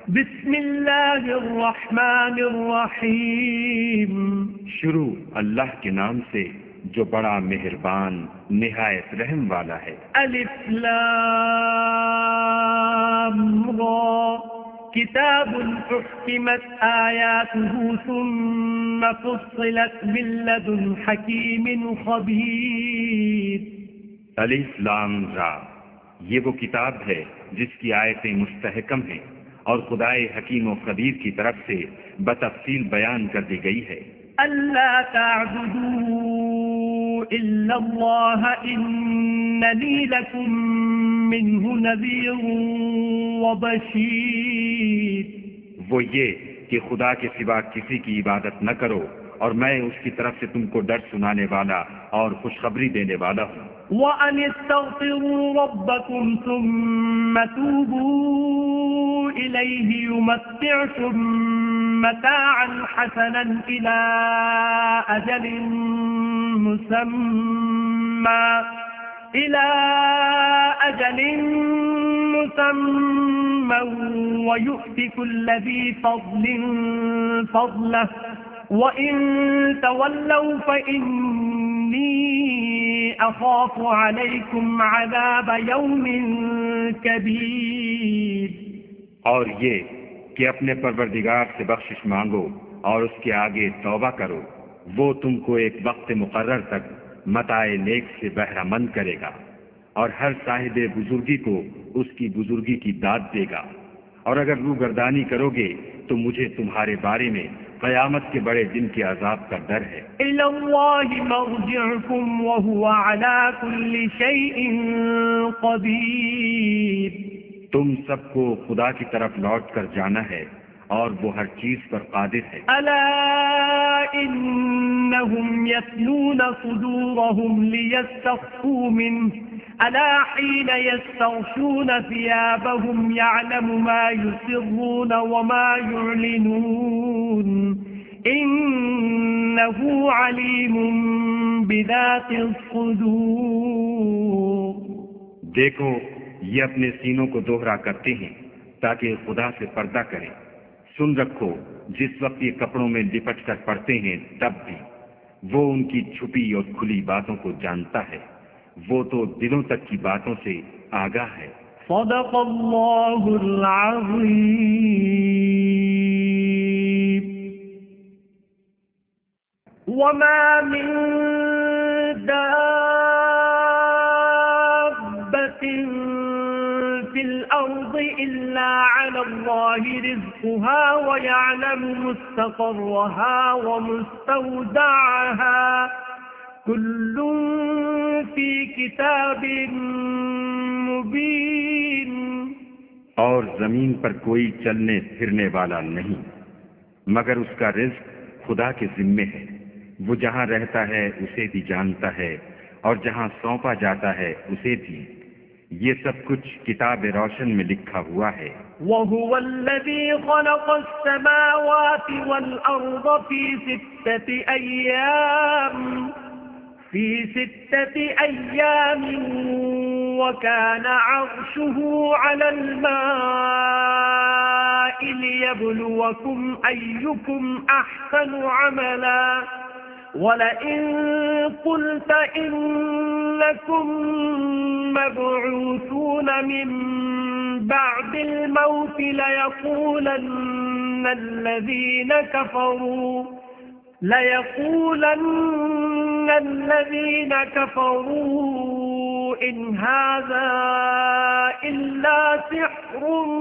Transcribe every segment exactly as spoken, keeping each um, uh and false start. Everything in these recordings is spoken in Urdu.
بسم اللہ الرحمن الرحیم، شروع اللہ کے نام سے جو بڑا مہربان نہایت رحم والا ہے۔ الف لام را، کتاب احکمت آیاته ثم فصلت من لدن حکیم خبیر۔ الف لام را، یہ وہ کتاب ہے جس کی آیتیں مستحکم ہیں اور خدائے حکیم و خبیر کی طرف سے بتفصیل بیان کر دی گئی ہے۔ اللہ تعبدوا الا اللہ اننی لکم منہ نذیر وبشیر۔ وہ یہ کہ خدا کے سوا کسی کی عبادت نہ کرو اور میں اس کی طرف سے تم کو ڈر سنانے والا اور خوشخبری دینے والا ہوں۔ وَأَنِ اسْتَغْفِرُوا رَبَّكُمْ ثُمَّ تُوبُوا إِلَيْهِ يُمَتِّعْكُم مَّتَاعًا حَسَنًا إِلَىٰ أَجَلٍ مُّسَمًّى إِلَىٰ أَجَلٍ مُّسَمًّى وَيُؤْتِ كُلَّ ذِي فَضْلٍ فَضْلَهُ وَإِن تَوَلَّوْا فَإِنِّي أَخَافُ عَلَيْكُمْ عَذَابَ يَوْمٍ كَبِيرٍ۔ اور یہ کہ اپنے پروردگار سے بخشش مانگو اور اس کے آگے توبہ کرو، وہ تم کو ایک وقت مقرر تک متاع نیک سے بہرہ مند کرے گا اور ہر صاحب بزرگی کو اس کی بزرگی کی داد دے گا، اور اگر روگردانی کرو گے تو مجھے تمہارے بارے میں قیامت کے بڑے دن کے عذاب کا ڈر ہے۔ إِلَى اللَّهِ مَرْجِعُكُمْ وَهُوَ عَلَى كُلِّ شَيْءٍ قَدِيرٌ۔ تم سب کو خدا کی طرف لوٹ کر جانا ہے اور وہ ہر چیز پر قادر ہے۔ أَلَا إِنَّهُمْ يَثْنُونَ صُدُورَهُمْ لِيَسْتَخْفُوا مِنْهُ أَلَا حِينَ يَسْتَغْشُونَ ثِيَابَهُمْ يَعْلَمُ مَا يُسِرُّونَ وَمَا يُعْلِنُونَ إِنَّهُ عَلِيمٌ بِذَاتِ الصُّدُورِ۔ دیکھو یہ اپنے سینوں کو دوہرا کرتے ہیں تاکہ خدا سے پردہ کریں۔ سن رکھو جس وقت یہ کپڑوں میں لپٹ کر پڑتے ہیں تب بھی وہ ان کی چھپی اور کھلی باتوں کو جانتا ہے، وہ تو دلوں تک کی باتوں سے آگاہ ہے۔ صدق اللہ العظیم۔ وما من دابة في الأرض إلا على الله رزقها ويعلم مستقرها ومستودعها كل في كتاب مبين۔ اور زمین پر کوئی چلنے پھرنے والا نہیں مگر اس کا رزق خدا کے ذمے ہے، وہ جہاں رہتا ہے اسے بھی جانتا ہے اور جہاں سونپا جاتا ہے اسے بھی، یہ سب کچھ کتاب روشن میں لکھا ہوا ہے۔ وَهُوَ الَّذِي خَلَقَ السَّمَاوَاتِ وَالْأَرْضَ فِي سِتَّةِ أَيَّامٍ فِي سِتَّةِ أَيَّامٍ وَكَانَ عَرْشُهُ عَلَى الْمَاءِ لِيَبْلُوَكُمْ أَيُّكُمْ أَحْسَنُ عَمَلًا وَلَئِن قُلْتَ إِنَّكُمْ مَبْعُوثُونَ مِنْ بَعْدِ الْمَوْتِ لَيَقُولَنَّ الَّذِينَ كَفَرُوا لَيَقُولَنَّ الَّذِينَ كَفَرُوا إِنْ هَذَا إِلَّا سِحْرٌ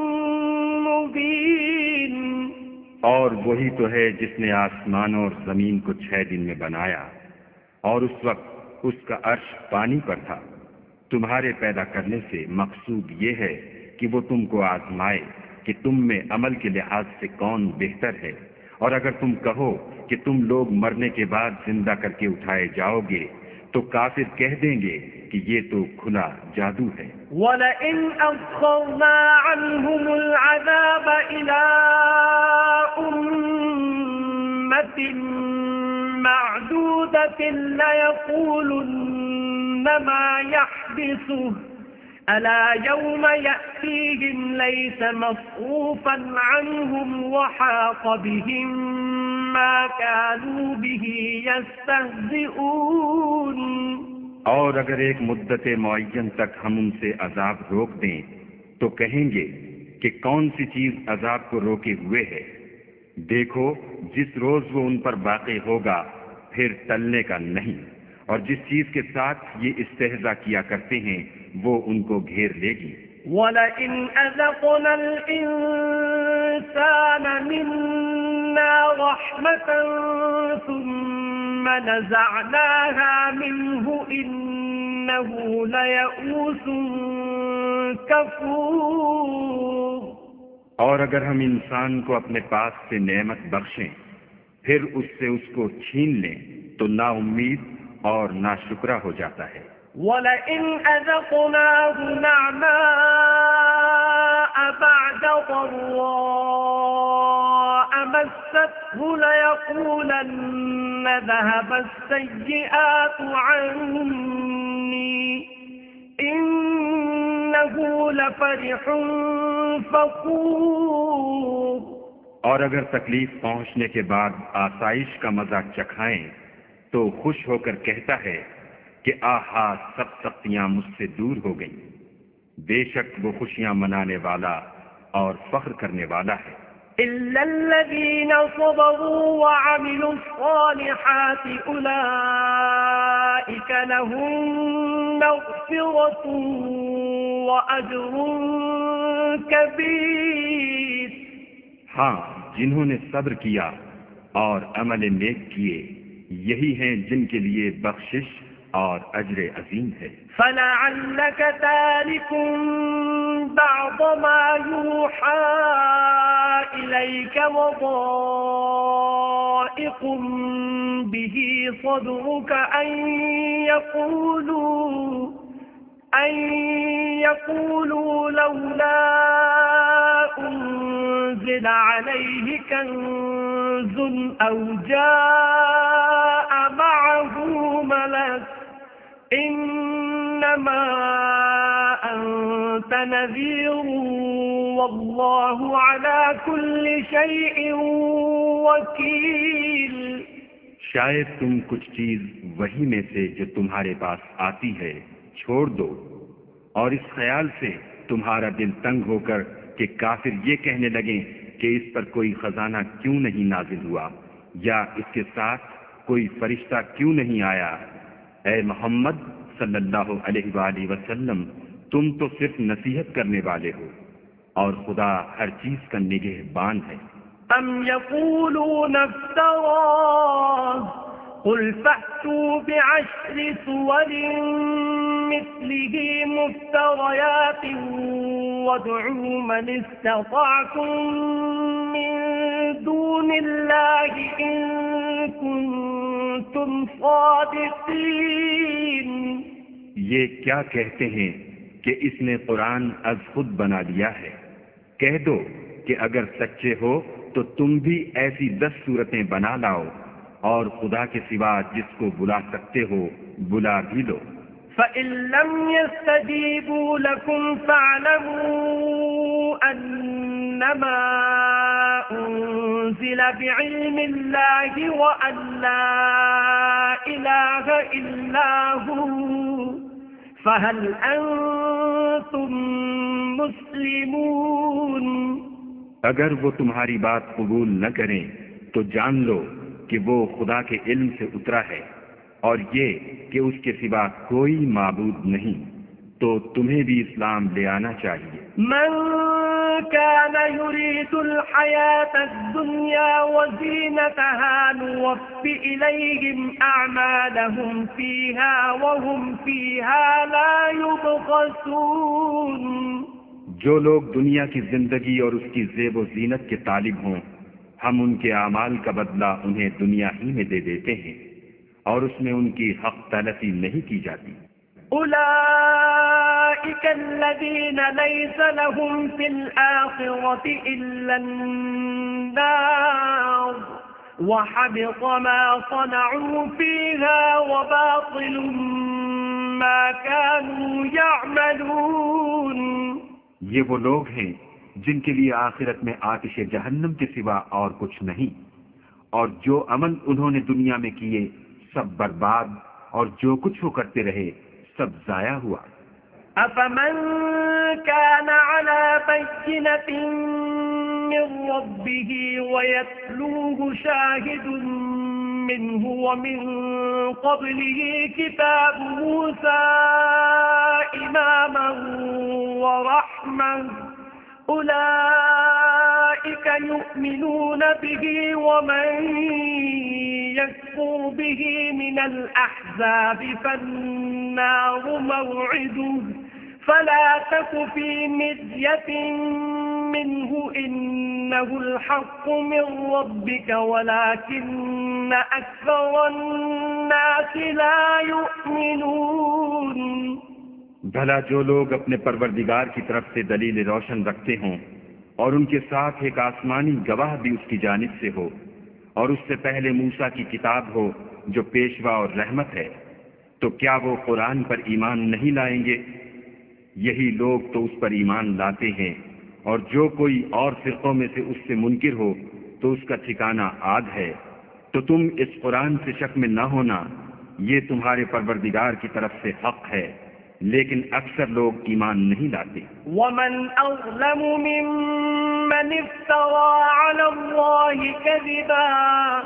مُبِينٌ۔ اور وہی تو ہے جس نے آسمانوں اور زمین کو چھ دن میں بنایا، اور اس وقت اس کا عرش پانی پر تھا۔ تمہارے پیدا کرنے سے مقصود یہ ہے کہ وہ تم کو آزمائے کہ تم میں عمل کے لحاظ سے کون بہتر ہے، اور اگر تم کہو کہ تم لوگ مرنے کے بعد زندہ کر کے اٹھائے جاؤ گے تو کافر کہہ دیں گے کہ یہ تو کھلا جادو ہے۔ وَلَئِنْ أَخَّرْنَا عَنْهُمُ الْعَذَابَ إِلَىٰ أُمَّةٍ مَّعْدُودَةٍ لَيَقُولُنَّ مَا يَحْبِسُهُ أَلَا يَوْمَ يَأْتِي فيهم ليس مصروفا عنهم وحاق بهم ما كانوا به يستهزئون. اور اگر ایک مدت معین تک ہم ان سے عذاب روک دیں تو کہیں گے کہ کون سی چیز عذاب کو روکے ہوئے ہے؟ دیکھو جس روز وہ ان پر واقع ہوگا پھر ٹلنے کا نہیں، اور جس چیز کے ساتھ یہ استہزاء کیا کرتے ہیں وہ ان کو گھیر لے گی. وَلَئِنْ أَذَقْنَا الْإِنسَانَ مِنَّا رَحْمَةً ثُمَّ نَزَعْنَاهَا مِنْهُ إِنَّهُ لَيَئُوسٌ كَفُورٌ. اور اگر ہم انسان کو اپنے پاس سے نعمت بخشیں پھر اس سے اس کو چھین لیں تو نا امید اور ناشکرا ہو جاتا ہے. وَلَئِنْ أَذَقْنَاهُ نَعْمَاءَ بَعْدَ ضَرَّاءَ مَسَّتْهُ لَيَقُولَنَّ ذَهَبَ السَّيِّئَاتُ عَنِّي إِنَّهُ لَفَرِحٌ فَخُورٌ. اور اگر تکلیف پہنچنے کے بعد آسائش کا مزہ چکھائیں تو خوش ہو کر کہتا ہے کہ آہا سب سختیاں مجھ سے دور ہو گئیں. بے شک وہ خوشیاں منانے والا اور فخر کرنے والا ہے. إِلَّا الَّذِينَ صَبَرُوا وَعَمِلُوا الصَّالِحَاتِ أُولَئِكَ لَهُم مَّغْفِرَةٌ وَأَجْرٌ كَبِيرٌ. ہاں، جنہوں نے صبر کیا اور عمل نیک کیے یہی ہیں جن کے لیے بخشش اور اجر عظیم ہے. فَلَعَلَّكَ تَارِكٌ بَعْضَ مَا يُوحَىٰ إِلَيْكَ وَضَائِقٌ بِهِ صَدْرُكَ أَن يَقُولُوا أَن يَقُولُوا لَوْلَا أُنزِلَ عَلَيْهِ كَنزٌ أَوْ جَاءَ مَعَهُ مَلَكٌ إِنَّمَا أَنتَ نَذِيرٌ وَاللَّهُ عَلَى كُلِّ شَيْءٍ وَكِيلٌ. شاید تم کچھ چیز وہی میں سے جو تمہارے پاس آتی ہے چھوڑ دو، اور اس خیال سے تمہارا دل تنگ ہو کر کہ کافر یہ کہنے لگیں کہ اس پر کوئی خزانہ کیوں نہیں نازل ہوا یا اس کے ساتھ کوئی فرشتہ کیوں نہیں آیا. اے محمد صلی اللہ علیہ وآلہ وسلم، تم تو صرف نصیحت کرنے والے ہو اور خدا ہر چیز کا نگہبان ہے. أَمْ يَقُولُونَ افْتَرَاهُ قُلْ فَأْتُوا بِعَشْرِ سُوَرٍ مِثْلِهِ مُفْتَرَيَاتٍ وَادْعُوا مَنِ اسْتَطَعْتُم مِّن دُونِ اللَّهِ إِن كُنتُمْ صَادِقِينَ. یہ کیا کہتے ہیں کہ اس نے قرآن از خود بنا لیا ہے؟ کہہ دو کہ اگر سچے ہو تو تم بھی ایسی دس صورتیں بنا لاؤ اور خدا کے سوا جس کو بلا سکتے ہو بلا بھی لو. فَإِن لَّمْ يَسْتَجِيبُوا لَكُمْ فَاعْلَمُوا أَنَّمَا أُنزِلَ بِعِلْمِ اللَّهِ وَأَن لَّا إِلَٰهَ إِلَّا هُوَ فَهَلْ أَنتُم مُّسْلِمُونَ. اگر وہ تمہاری بات قبول نہ کریں تو جان لو کہ وہ خدا کے علم سے اترا ہے اور یہ کہ اس کے سوا کوئی معبود نہیں، تو تمہیں بھی اسلام لے آنا چاہیے. من كان يريد الحياة الدنيا وزينتها نوفِ إليهم أعمالهم فيها وهم فيها لا يبخسون. جو لوگ دنیا کی زندگی اور اس کی زیب و زینت کے طالب ہوں ہم ان کے اعمال کا بدلہ انہیں دنیا ہی میں دے دیتے ہیں اور اس میں ان کی حق تلفی نہیں کی جاتی. أولئك الذين ليس لهم في الآخرة إلا النار وحبط ما صنعوا فيها وباطل ما كانوا يعملون. یہ وہ لوگ ہیں جن کے لیے آخرت میں آتش جہنم کے سوا اور کچھ نہیں، اور جو عمل انہوں نے دنیا میں کیے سب برباد، اور جو کچھ وہ کرتے رہے سب ضائع ہوا۔ أفمن كان على بينة من ربه ويتلوه شاهد منه ومن قبله كتاب موسى إماما ورحمة أولئك يؤمنون به ومن يكفر به من الأحزاب فالنار موعده فلا تك في مرية منه إنه الحق من ربك ولكن أكثر الناس لا يؤمنون۔ بھلا جو لوگ اپنے پروردگار کی طرف سے دلیل روشن رکھتے ہوں اور ان کے ساتھ ایک آسمانی گواہ بھی اس کی جانب سے ہو، اور اس سے پہلے موسیٰ کی کتاب ہو جو پیشوا اور رحمت ہے، تو کیا وہ قرآن پر ایمان نہیں لائیں گے؟ یہی لوگ تو اس پر ایمان لاتے ہیں، اور جو کوئی اور فرقوں میں سے اس سے منکر ہو تو اس کا ٹھکانہ آگ ہے۔ تو تم اس قرآن سے شک میں نہ ہونا، یہ تمہارے پروردگار کی طرف سے حق ہے، لیکن اکثر لوگ ایمان نہیں لاتے۔ ومن أظلم ممن افترى على الله كذبا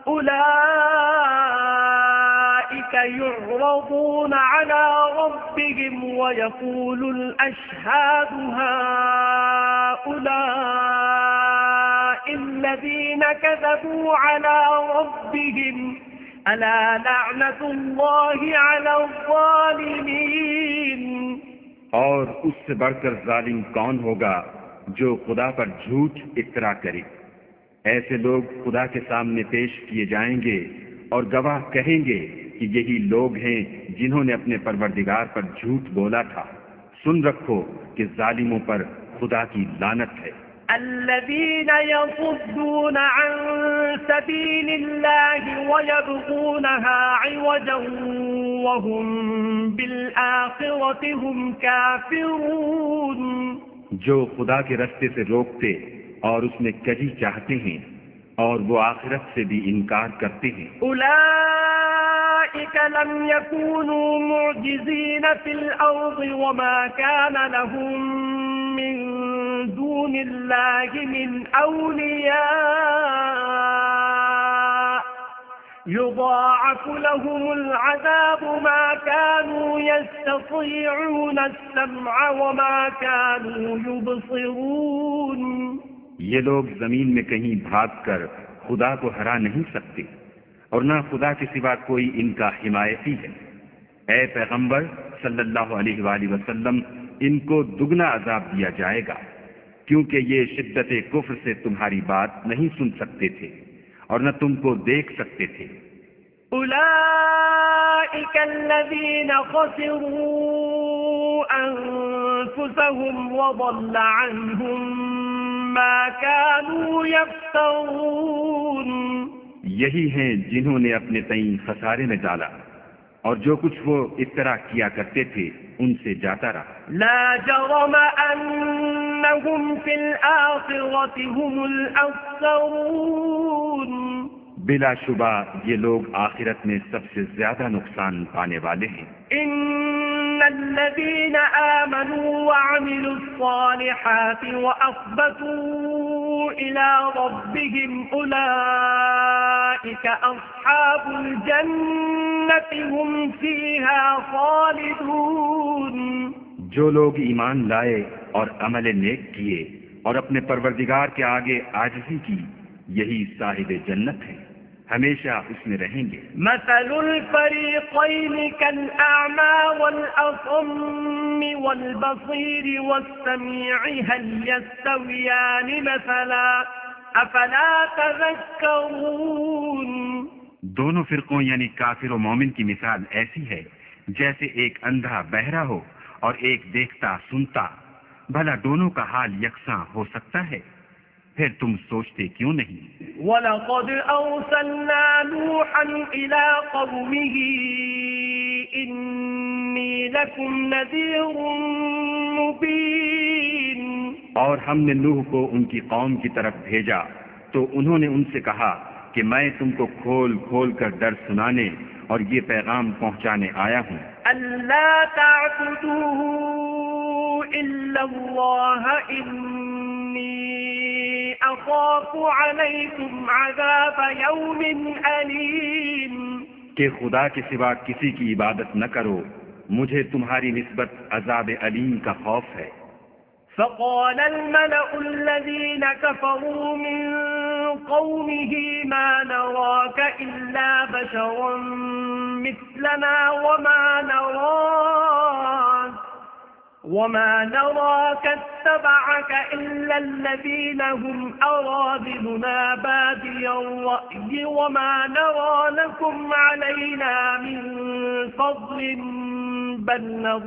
أولئك يعرضون على ربهم ويقول الأشهاد هؤلاء الذين كذبوا على ربهم ألا لعنة الله على الظالمين۔ اور اس سے بڑھ کر ظالم کون ہوگا جو خدا پر جھوٹ افترا کرے؟ ایسے لوگ خدا کے سامنے پیش کیے جائیں گے اور گواہ کہیں گے کہ یہی لوگ ہیں جنہوں نے اپنے پروردگار پر جھوٹ بولا تھا۔ سن رکھو کہ ظالموں پر خدا کی لعنت ہے۔ الذين يصدون عن سبيل الله ويبغونها عوجا وهم بالآخرة هم كافرون۔ جو خدا کے رستے سے روکتے اور اس میں کجی چاہتے ہیں اور وہ آخرت سے بھی انکار کرتے ہیں۔ أولئك لم يكونوا معجزين في الأرض وما كان لهم من دون الله من أولياء يضاعف لهم العذاب ما كانوا يستطيعون السمع وما كانوا يبصرون۔ یہ لوگ زمین میں کہیں بھاگ کر خدا کو ہرا نہیں سکتے، اور نہ خدا کے سوا کوئی ان کا حمایتی ہے۔ اے پیغمبر صلی اللہ علیہ وآلہ وسلم، ان کو دگنا عذاب دیا جائے گا، کیونکہ یہ شدت کفر سے تمہاری بات نہیں سن سکتے تھے اور نہ تم کو دیکھ سکتے تھے۔ أولئك الذين خسروا أنفسهم وضل عنهم ما كانوا يفترون۔ یہی ہیں جنہوں نے اپنے تئیں خسارے میں ڈالا، اور جو کچھ وہ افترا کیا کرتے تھے ان سے جاتا رہا۔ لا جرم أنهم في الآخرة هم الأخسرون۔ بلا شبہ یہ لوگ آخرت میں سب سے زیادہ نقصان پانے والے ہیں۔ إن الذين آمنوا وعملوا الصالحات وأخبتوا إلى ربهم أولئك أصحاب الجنة هم فيها خالدون۔ جو لوگ ایمان لائے اور عمل نیک کیے اور اپنے پروردگار کے آگے عاجزی کی، یہی صاحب جنت ہیں، ہمیشہ اس میں رہیں گے۔ مثل الفريقين كالأعمى والأصم والبصير والسميع هل يستويان مثلا أفلا تذكرون۔ دونوں فرقوں یعنی کافر و مومن کی مثال ایسی ہے جیسے ایک اندھا بہرا ہو اور ایک دیکھتا سنتا، بھلا دونوں کا حال یکساں ہو سکتا ہے؟ پھر تم سوچتے کیوں نہیں؟ وَلَقَدْ أَرْسَلْنَا نُوحًا إِلَىٰ قَوْمِهِ إِنِّي لَكُمْ نَذِيرٌ مُّبِينٌ۔ اور ہم نے نوح کو ان کی قوم کی طرف بھیجا تو انہوں نے ان سے کہا کہ میں تم کو کھول کھول کر ڈر سنانے اور یہ پیغام پہنچانے آیا ہوں ألا تعبدوا إلا الله إني أخاف عليكم عذاب يوم أليم کہ خدا کے سوا کسی کی عبادت نہ کرو، مجھے تمہاری نسبت عذاب علیم کا خوف ہے۔ فقال الملأ الذين كفروا من قومه ما نراك إلا بشرا مثلنا وما نراك وما نراك اتبعك إلا الذين هم أراذلنا بادي الرأي وما نرى لكم علينا من فضل بل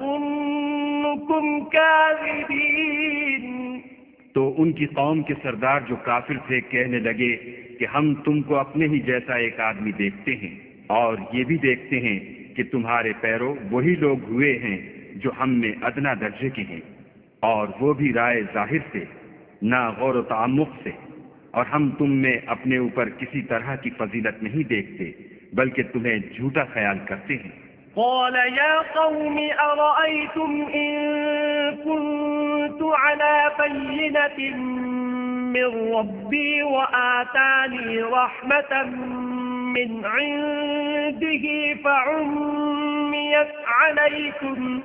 نظنكم كاذبين۔ تو ان کی قوم کے سردار جو کافر تھے کہنے لگے کہ ہم تم کو اپنے ہی جیسا ایک آدمی دیکھتے ہیں اور یہ بھی دیکھتے ہیں کہ تمہارے پیرو وہی لوگ ہوئے ہیں جو ہم میں ادنا درجے کے ہیں، اور وہ بھی رائے ظاہر سے، نہ غور و تعمق سے، اور ہم تم میں اپنے اوپر کسی طرح کی فضیلت نہیں دیکھتے بلکہ تمہیں جھوٹا خیال کرتے ہیں۔ قال يا قوم أرأيتم إن كنت على بينة من ربي وآتاني رحمة من عنده فعميت عليكم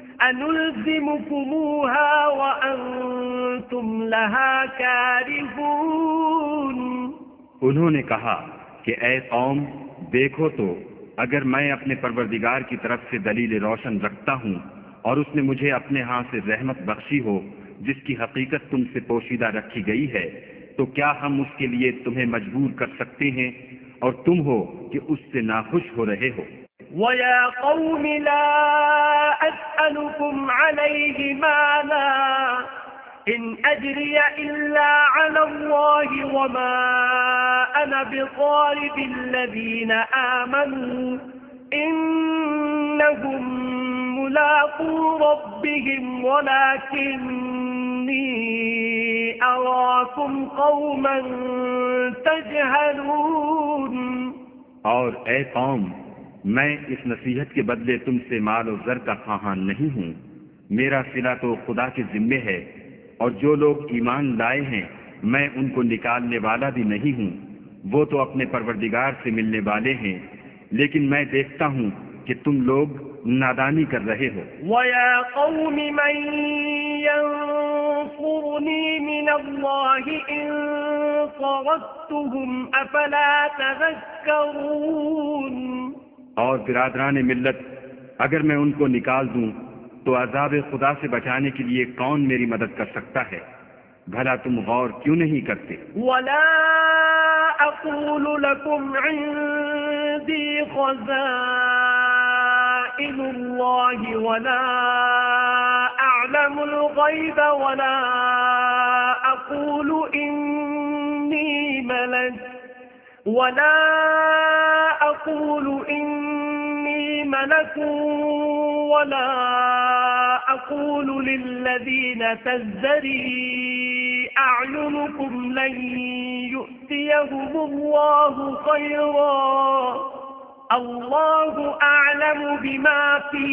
أنلزمكموها وأنتم لها كارهون۔ انہوں نے کہا کہ اے قوم دیکھو تو اگر میں اپنے پروردگار کی طرف سے دلیل روشن رکھتا ہوں اور اس نے مجھے اپنے ہاں سے رحمت بخشی ہو جس کی حقیقت تم سے پوشیدہ رکھی گئی ہے، تو کیا ہم اس کے لیے تمہیں مجبور کر سکتے ہیں اور تم ہو کہ اس سے ناخوش ہو رہے ہو۔ وَيَا قَوْمِ لَا أَسْأَلُكُمْ عَلَيْهِ مَالًا إِنْ أَجْرِيَ إِلَّا عَلَى اللَّهِ وَمَا أَنَا بِطَارِدِ الَّذِينَ آمَنُوا إِنَّهُمْ مُلَاقُو رَبِّهِمْ وَلَكِنِّي أَرَاكُمْ قَوْمًا تَجْهَلُونَ۔ اور اے قوم، میں اس نصیحت کے بدلے تم سے مال و زر کا خواہاں نہیں ہوں، میرا صلہ تو خدا کے ذمے ہے، اور جو لوگ ایمان لائے ہیں میں ان کو نکالنے والا بھی نہیں ہوں، وہ تو اپنے پروردگار سے ملنے والے ہیں، لیکن میں دیکھتا ہوں کہ تم لوگ نادانی کر رہے ہو۔ وَيَا قَوْمِ مَن يَنصُرُنِي مِنَ اللَّهِ إِن طَرَدتُّهُمْ أَفَلَا تَذَكَّرُونَ۔ اور برادران ملت، اگر میں ان کو نکال دوں تو عذاب خدا سے بچانے کے لیے کون میری مدد کر سکتا ہے؟ بھلا تم غور کیوں نہیں کرتے؟ وَلَا أَقُولُ لَكُمْ عِندِي خَزَائِنُ اللَّهِ وَلَا أَعْلَمُ الْغَيْبَ وَلَا أَقُولُ إِنِّي مَلَكٌ وَلَا أَقُولُ إِنِّي مَلَكٌ وَلَا أَقُولُ لِلَّذِينَ تَزْدَرِي أَعْيُنُكُمْ لَن يُؤْتِيَهُمُ اللَّهُ خَيْرًا اللَّهُ أَعْلَمُ بِمَا فِي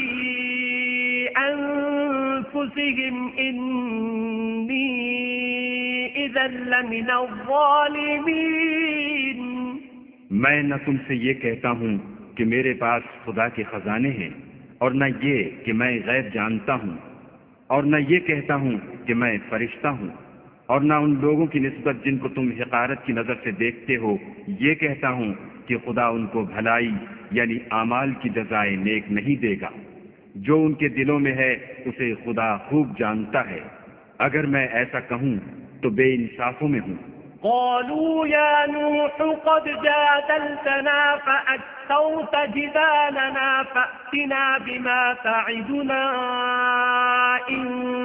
أَنفُسِهِمْ إِنِّي إِذًا لَّمِنَ الظَّالِمِينَ۔ میں نہ تم سے یہ کہتا ہوں کہ میرے پاس خدا کے خزانے ہیں، اور نہ یہ کہ میں غیب جانتا ہوں، اور نہ یہ کہتا ہوں کہ میں فرشتہ ہوں، اور نہ ان لوگوں کی نسبت جن کو تم حقارت کی نظر سے دیکھتے ہو یہ کہتا ہوں کہ خدا ان کو بھلائی یعنی اعمال کی جزائے نیک نہیں دے گا۔ جو ان کے دلوں میں ہے اسے خدا خوب جانتا ہے، اگر میں ایسا کہوں تو بے انصافوں میں ہوں۔ قالوا يا نوح قد جادلتنا فأكثرت جدالنا فأتنا بما تعدنا إن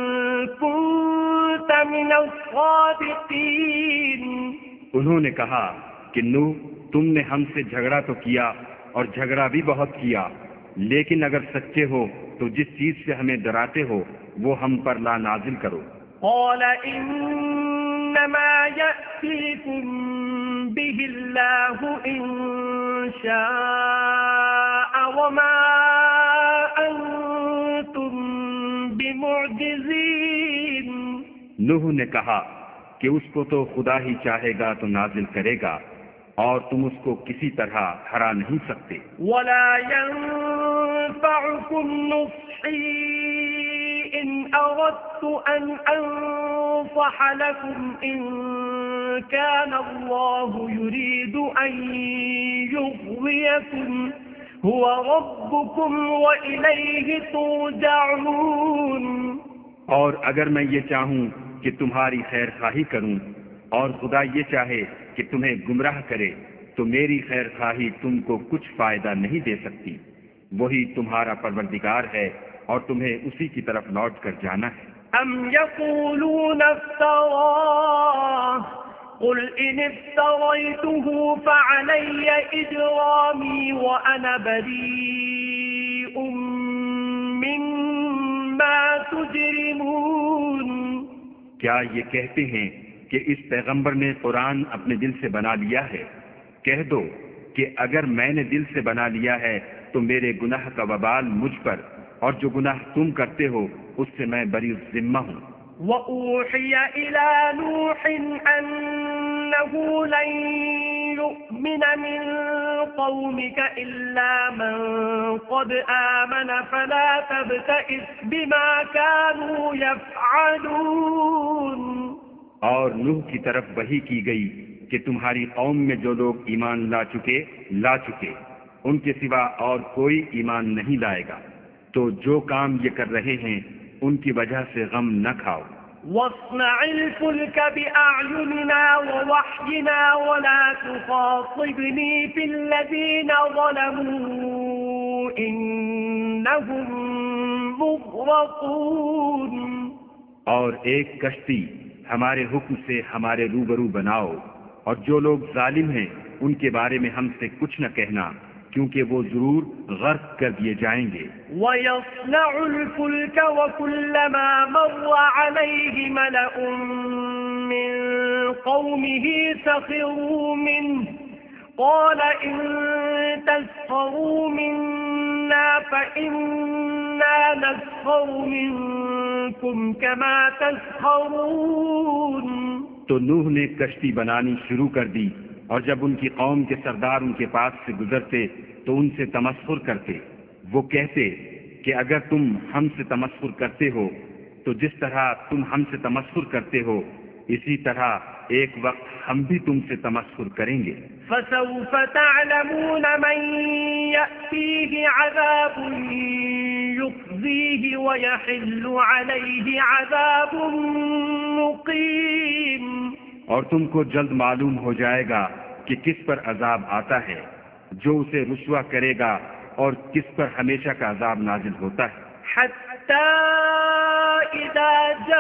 كنت من الصادقين۔ انہوں نے کہا کہ نوح، تم نے ہم سے جھگڑا تو کیا اور جھگڑا بھی بہت کیا، لیکن اگر سچے ہو تو جس چیز سے ہمیں ڈراتے ہو وہ ہم پر لا نازل کرو۔ قال إنما يأتيكم به الله إن شاء وما أنتم بمعجزين. نوح نے کہا کہ اس کو تو خدا ہی چاہے گا تو نازل کرے گا اور تم اس کو کسی طرح ہرا نہیں سکتے. ولا ينفعكم نصحي إن أردت أن أنصح لكم إن كان الله يريد أن يغويكم هو ربكم وإليه ترجعون. اور اگر میں یہ چاہوں کہ تمہاری خیر خواہی کروں اور خدا یہ چاہے کہ تمہیں گمراہ کرے تو میری خیر خواہی تم کو کچھ فائدہ نہیں دے سکتی. وہی تمہارا پروردگار ہے اور تمہیں اسی کی طرف لوٹ کر جانا ہے. ام یقولون افتراه قل ان افتریته فعلی اجرامی وانا بریء مما تجرمون. کیا یہ کہتے ہیں کہ اس پیغمبر نے قرآن اپنے دل سے بنا لیا ہے؟ کہہ دو کہ اگر میں نے دل سے بنا لیا ہے تو میرے گناہ کا وبال مجھ پر، اور جو گناہ تم کرتے ہو اس سے میں بری ذمہ ہوں. وَأُوحِيَ إِلَى نُوحٍ أَنَّهُ لَن يُؤْمِنَ مِن قَوْمِكَ إِلَّا مَن قَدْ آمَنَ فَلَا تَبْتَئِسْ بِمَا كَانُوا يَفْعَلُونَ. اور نوح کی طرف وحی کی گئی کہ تمہاری قوم میں جو لوگ ایمان لا چکے لا چکے ان کے سوا اور کوئی ایمان نہیں لائے گا، تو جو کام یہ کر رہے ہیں ان کی وجہ سے غم نہ کھاؤ. وَاصْنَعِ الْفُلْكَ بِأَعْيُنِنَا وَوَحْيِنَا وَلَا تُخَاطِبْنِي فِي الَّذِينَ ظَلَمُوا إِنَّهُمْ مُغْرَقُونَ. اور ایک کشتی ہمارے حکم سے ہمارے روبرو بناؤ، اور جو لوگ ظالم ہیں ان کے بارے میں ہم سے کچھ نہ کہنا، کیونکہ وہ ضرور غرق کر دیے جائیں گے. وَيَصْنَعُ الْفُلْكَ وَكُلَّمَا مَرَّ عَلَيْهِ مَلَأٌ مِّن قَوْمِهِ سَخِرُوا مِنْهُ قَالَ إِن تَسْخَرُوا مِنَّا فَإِنَّا نَسْخَرُ مِنكُمْ كَمَا تَسْخَرُونَ. تو نوح نے کشتی بنانی شروع کر دی، اور جب ان کی قوم کے سردار ان کے پاس سے گزرتے تو ان سے تمسخر کرتے. وہ کہتے کہ اگر تم ہم سے تمسخر کرتے ہو تو جس طرح تم ہم سے تمسخر کرتے ہو اسی طرح ایک وقت ہم بھی تم سے تمسخر کریں گے. فَسَوْفَ تَعْلَمُونَ مَن يَأْتِيهِ عَذَابٌ يُخْزِيهِ وَيَحِلُّ عَلَيْهِ عَذَابٌ مُقِيمٌ. اور تم کو جلد معلوم ہو جائے گا کہ کس پر عذاب آتا ہے جو اسے رسوا کرے گا اور کس پر ہمیشہ کا عذاب نازل ہوتا ہے. حَتَّى إِذَا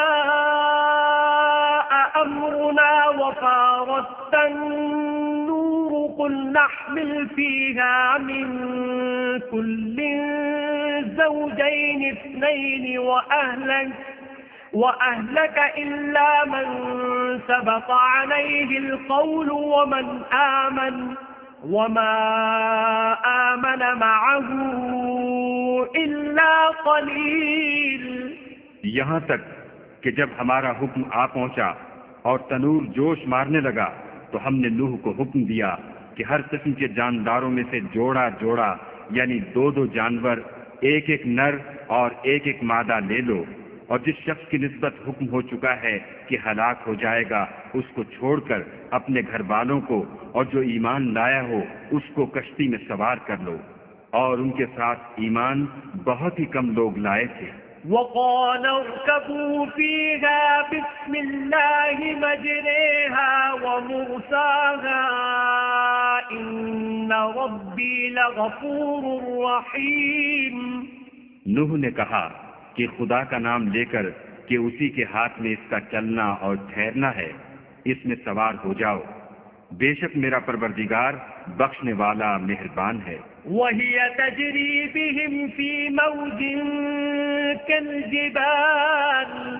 جَاءَ أَمْرُنَا وَفَارَتِ النُّورُ قُلْ نَحْمِلُ فِيهَا مِن كُلٍّ زَوْجَيْنِ اثْنَيْنِ وَأَهْلَكَ وَأَهْلَكَ إِلَّا مَن سَبَقَ عَلَيْهِ الْقَوْلُ وَمَنْ آمَنَ وَمَا آمَنَ مَعَهُ إِلَّا قَلِيلٌ. یہاں تک کہ جب ہمارا حکم آ پہنچا اور تنور جوش مارنے لگا تو ہم نے نوح کو حکم دیا کہ ہر قسم کے جانداروں میں سے جوڑا جوڑا یعنی دو دو جانور، ایک ایک نر اور ایک ایک مادہ لے لو، اور جس شخص کی نسبت حکم ہو چکا ہے کہ ہلاک ہو جائے گا اس کو چھوڑ کر اپنے گھر والوں کو اور جو ایمان لایا ہو اس کو کشتی میں سوار کر لو. اور ان کے ساتھ ایمان بہت ہی کم لوگ لائے تھے. وَقَالَ ارْكَبُوا فِيهَا بِسْمِ اللَّهِ مَجْرَاهَا وَمُرْسَاهَا إِنَّ رَبِّي لَغَفُورٌ رَّحِيمٌ. نوح نے کہا کہ خدا کا نام لے کر کہ اسی کے ہاتھ میں اس کا چلنا اور ٹھہرنا ہے، اس میں سوار ہو جاؤ، بے شک میرا پروردگار بخشنے والا مہربان ہے. وَهِيَ تَجْرِي بِهِمْ فِي مَوْجٍ كَالْجِبَالِ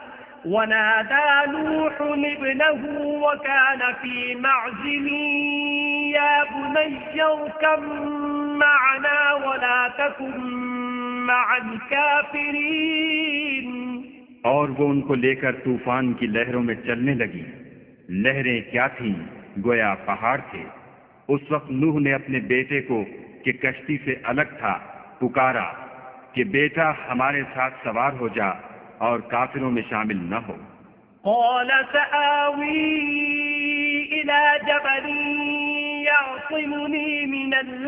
ونادى نوح ابنه وكان في معزل يا بني اركب معنا ولا تكن مع الكافرين. اور وہ ان کو لے کر طوفان کی لہروں میں چلنے لگی. لہریں کیا تھیں؟ گویا پہاڑ تھے. اس وقت نوح نے اپنے بیٹے کو کہ کشتی سے الگ تھا پکارا کہ بیٹا ہمارے ساتھ سوار ہو جا اور کافروں میں شامل نہ ہو. قال سآوي إلى جبل يعصمني من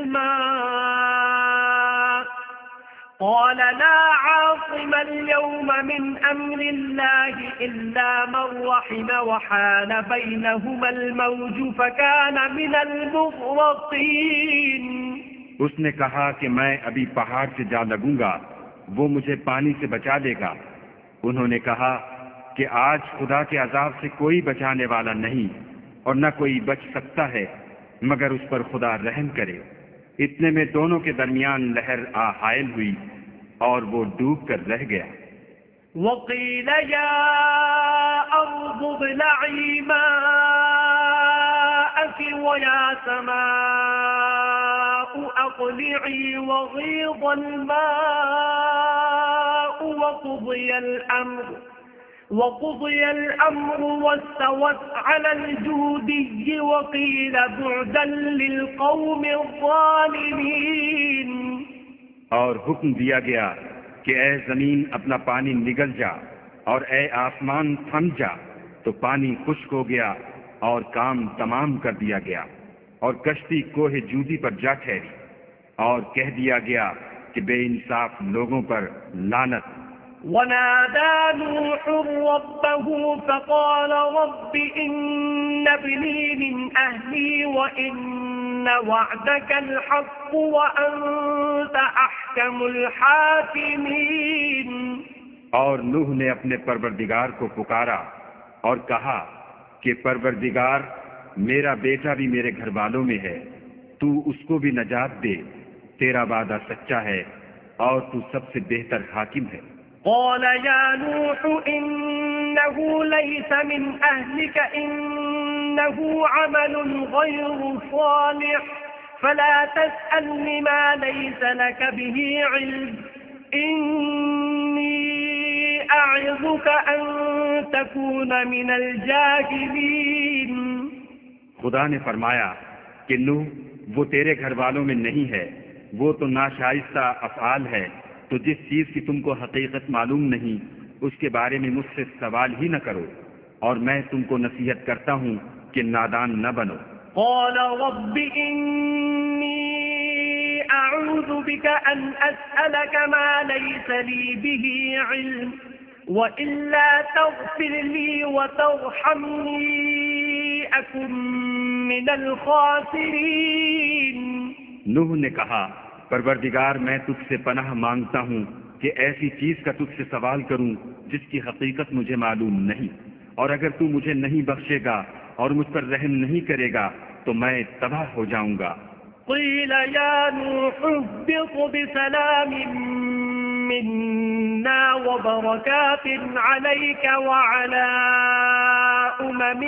الماء قال لا عاصم اليوم من أمر الله إلا من رحم وحال بينهما الموج فكان من المغرقين. اس نے کہا کہ میں ابھی پہاڑ سے جا لگوں گا، وہ مجھے پانی سے بچا لے گا. انہوں نے کہا کہ آج خدا کے عذاب سے کوئی بچانے والا نہیں اور نہ کوئی بچ سکتا ہے مگر اس پر خدا رحم کرے. اتنے میں دونوں کے درمیان لہر آ حائل ہوئی اور وہ ڈوب کر رہ گیا. وقيل يا أرض ابلعي ماءك ويا سماء أقلعي وغيض الماء وقضي الأمر وقضي الأمر واستوت على الجودي وقيل بعدا للقوم الظالمين. اور حکم دیا گیا کہ اے زمین اپنا پانی نگل جا اور اے آسمان تھم جا. تو پانی خشک ہو گیا اور کام تمام کر دیا گیا اور کشتی کوہ جودی پر جا ٹھہری اور کہہ دیا گیا کہ بے انصاف لوگوں پر لعنت. ونادى نوح ربه فقال رب إن ابني من أهلي وإن وعدك الحق وأنت أحكم الحاكمين. اور نوح نے اپنے پروردگار کو پکارا اور کہا کہ پروردگار میرا بیٹا بھی میرے گھر والوں میں ہے، تو اس کو بھی نجات دے، تیرا وعدہ سچا ہے اور تو سب سے بہتر حاکم ہے. قال يا نوح إنه ليس من أهلك إنه عمل غير صالح فلا تسألني ما ليس لك به علم إني أعظك أن تكون من الجاهلين. خدا نے فرمایا کہ نوح وہ تیرے گھر والوں میں نہیں ہے، وہ تو ناشائستہ افعال ہے، تو جس چیز کی تم کو حقیقت معلوم نہیں اس کے بارے میں مجھ سے سوال ہی نہ کرو اور میں تم کو نصیحت کرتا ہوں کہ نادان نہ بنو. قال رب إني أعوذ بك أن أسألك ما ليس لي به علم وإلا تغفر لي وترحمني أكن من الخاسرين. نوح نے کہا پروردگار میں تجھ سے پناہ مانگتا ہوں کہ ایسی چیز کا تجھ سے سوال کروں جس کی حقیقت مجھے معلوم نہیں، اور اگر تو مجھے نہیں بخشے گا اور مجھ پر رحم نہیں کرے گا تو میں تباہ ہو جاؤں گا. قیل یا نوح اهبط بسلام منا وبركات عليك وعلى أمم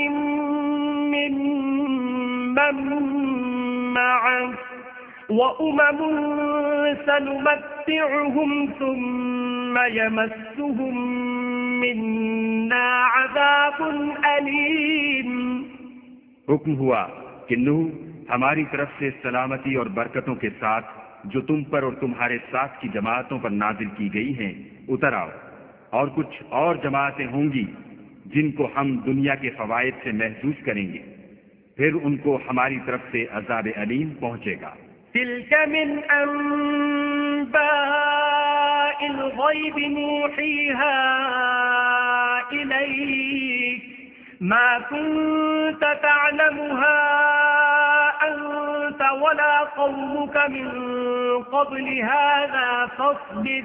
ممن معك وأمم سنمتعهم ثم يمسهم منا عذاب أليم. حکم ہوا کہ نوح ہماری طرف سے سلامتی اور برکتوں کے ساتھ جو تم پر اور تمہارے ساتھ کی جماعتوں پر نازل کی گئی ہیں اتر آؤ، اور کچھ اور جماعتیں ہوں گی جن کو ہم دنیا کے فوائد سے محظوظ کریں گے، پھر ان کو ہماری طرف سے عذاب علیم پہنچے گا. تلك من أنباء الغيب نوحيها إليك ما كنت تعلمها أنت ولا قومك من قبل هذا فاصبر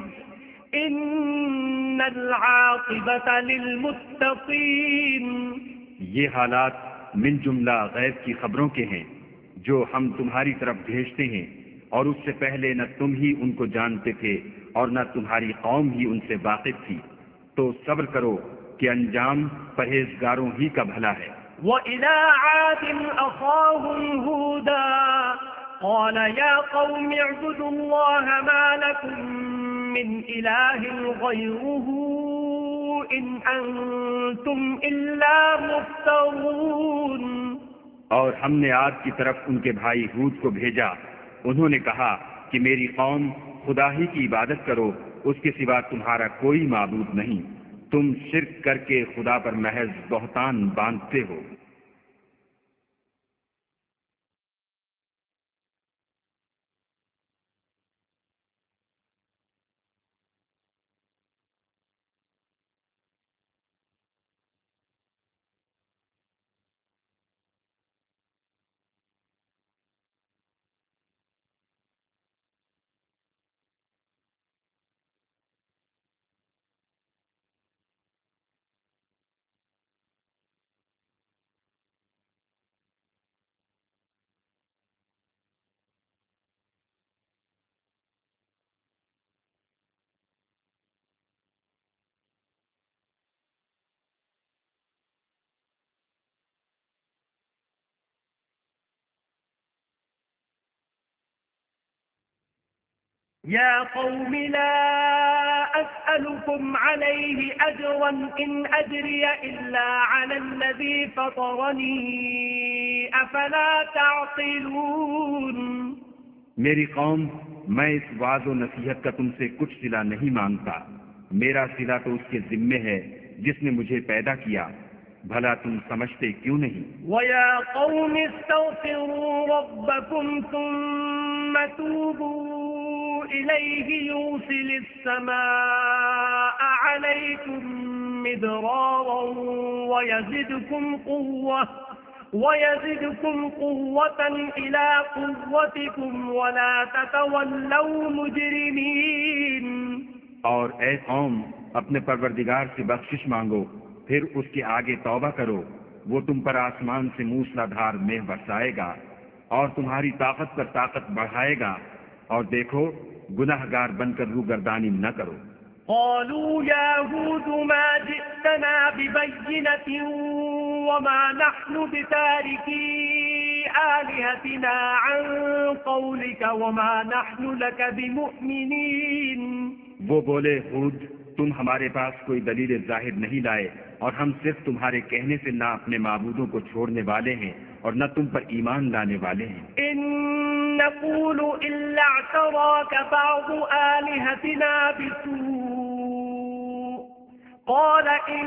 إن العاقبة للمتقين. یہ حالات من جملہ غیب کی خبروں کے ہیں جو ہم تمہاری طرف بھیجتے ہیں، اور اس سے پہلے نہ تم ہی ان کو جانتے تھے اور نہ تمہاری قوم ہی ان سے واقف تھی. تو صبر کرو کہ انجام پرہیزگاروں ہی کا بھلا ہے۔ وَإِلَىٰ عَادٍ أَخَاهُمْ هُودًا قَالَ يَا قَوْمِ اعْبُدُوا اللَّهَ مَا لَكُم مِّنْ إِلَٰهٍ غَيْرُهُ إِنْ أَنتُمْ إِلَّا مُفْتَرُونَ۔ اور ہم نے عاد کی طرف ان کے بھائی ہود کو بھیجا، انہوں نے کہا کہ میری قوم خدا ہی کی عبادت کرو، اس کے سوا تمہارا کوئی معبود نہیں، تم شرک کر کے خدا پر محض بہتان باندھتے ہو۔ يا قوم لا أسألكم عليه أجرا إن أجري إلا على الذي فطرني أفلا تعقلون۔ میری قوم، میں اس وعظ و نصیحت کا تم سے کچھ صلہ نہیں مانگتا، میرا صلہ تو اس کے ذمے ہے جس نے مجھے پیدا کیا، بھلا تم سمجھتے کیوں نہیں؟ وَيَا قَوْمِ اسْتَغْفِرُوا رَبَّكُمْ ثُمَّ تُوبُوا إِلَيْهِ يُرْسِلِ السَّمَاءَ عَلَيْكُمْ مِدْرَارًا وَيَزِدْكُمْ قُوَّةً وَيَزِدْكُمْ قُوَّةً إِلَىٰ قُوَّتِكُمْ وَلَا تَتَوَلَّوْا مُجْرِمِينَ۔ اور اے قوم، اپنے پروردگار سے بخشش مانگو، پھر اس کے آگے توبہ کرو، وہ تم پر آسمان سے موسلا دھار مے برسائے گا اور تمہاری طاقت پر طاقت بڑھائے گا، اور دیکھو گناہ گار بن کر روگردانی نہ کرو۔ قالوا يا هود ما جئتنا ببينة وما نحن بتاركي آلهتنا عن قولك وما نحن لك بمؤمنين۔ وہ بولے، ہود، تم ہمارے پاس کوئی دلیل ظاہر نہیں لائے، اور ہم صرف تمہارے کہنے سے نہ اپنے معبودوں کو چھوڑنے والے ہیں اور نہ تم پر ایمان لانے والے ہیں۔ إن نقول إلا اعتراك بعض آلهتنا بسوء قال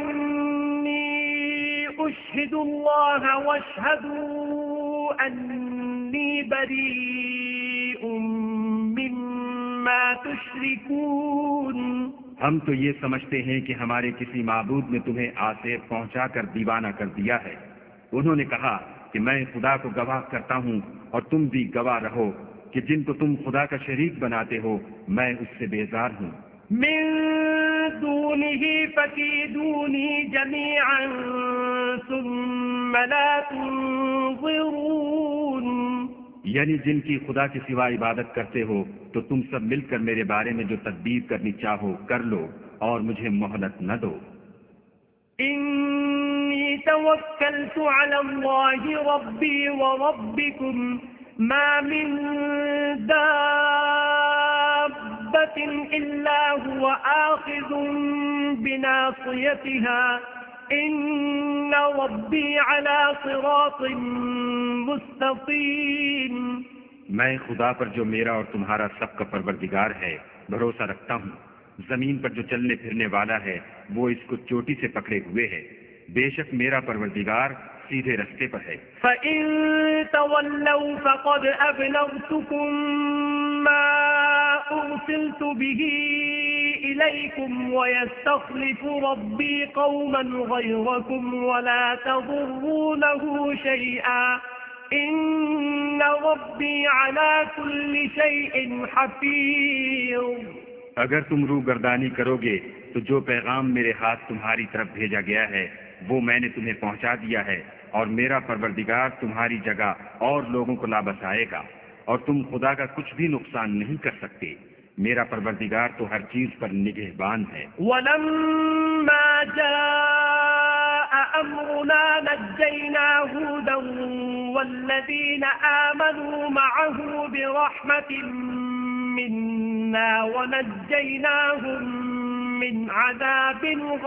إني أشهد الله واشهدوا أني بريء مما تشركون۔ ہم تو یہ سمجھتے ہیں کہ ہمارے کسی معبود نے تمہیں آسیب پہنچا کر دیوانہ کر دیا ہے۔ انہوں نے کہا کہ میں خدا کو گواہ کرتا ہوں اور تم بھی گواہ رہو کہ جن کو تم خدا کا شریک بناتے ہو میں اس سے بیزار ہوں۔ من دونه فكيدوني جميعا ثم لا تنظرون۔ یعنی جن کی خدا کے سوا عبادت کرتے ہو تو تم سب مل کر میرے بارے میں جو تدبیر کرنی چاہو کر لو اور مجھے مہلت نہ دو۔ إني توكلت على الله ربي وربكم ما من دابة إلا هو آخذ بناصيتها إن ربي على صراط مستقيم۔ میں خدا پر جو میرا اور تمہارا سب کا پروردگار ہے بھروسہ رکھتا ہوں، زمین پر جو چلنے پھرنے والا ہے وہ اس کو چوٹی سے پکڑے ہوئے ہے، بے شک میرا پروردگار سیدھے رستے پر ہے۔ فَإِن تَوَلَّوْا فَقَدْ أَبْلَغْتُكُم مَّا أُرْسِلْتُ بِهِ إِلَيْكُمْ وَيَسْتَخْلِفُ رَبِّي قَوْمًا غَيْرَكُمْ وَلَا تَضُرُّونَهُ شَيْئًا إِنَّ رَبِّي عَلَى كُلِّ شَيْءٍ حَفِيظٌ۔ اگر تم روگردانی کرو گے تو جو پیغام میرے ہاتھ تمہاری طرف بھیجا گیا ہے وہ میں نے تمہیں پہنچا دیا ہے، اور میرا پروردگار تمہاری جگہ اور لوگوں کو لا بسائے گا، اور تم خدا کا کچھ بھی نقصان نہیں کر سکتے، میرا پروردگار تو ہر چیز پر نگہبان ہے۔ وَلَمَّا جَاءَ أمرنا نجينا هودا والذين آمنوا معه برحمة منا ونجيناهم من عذاب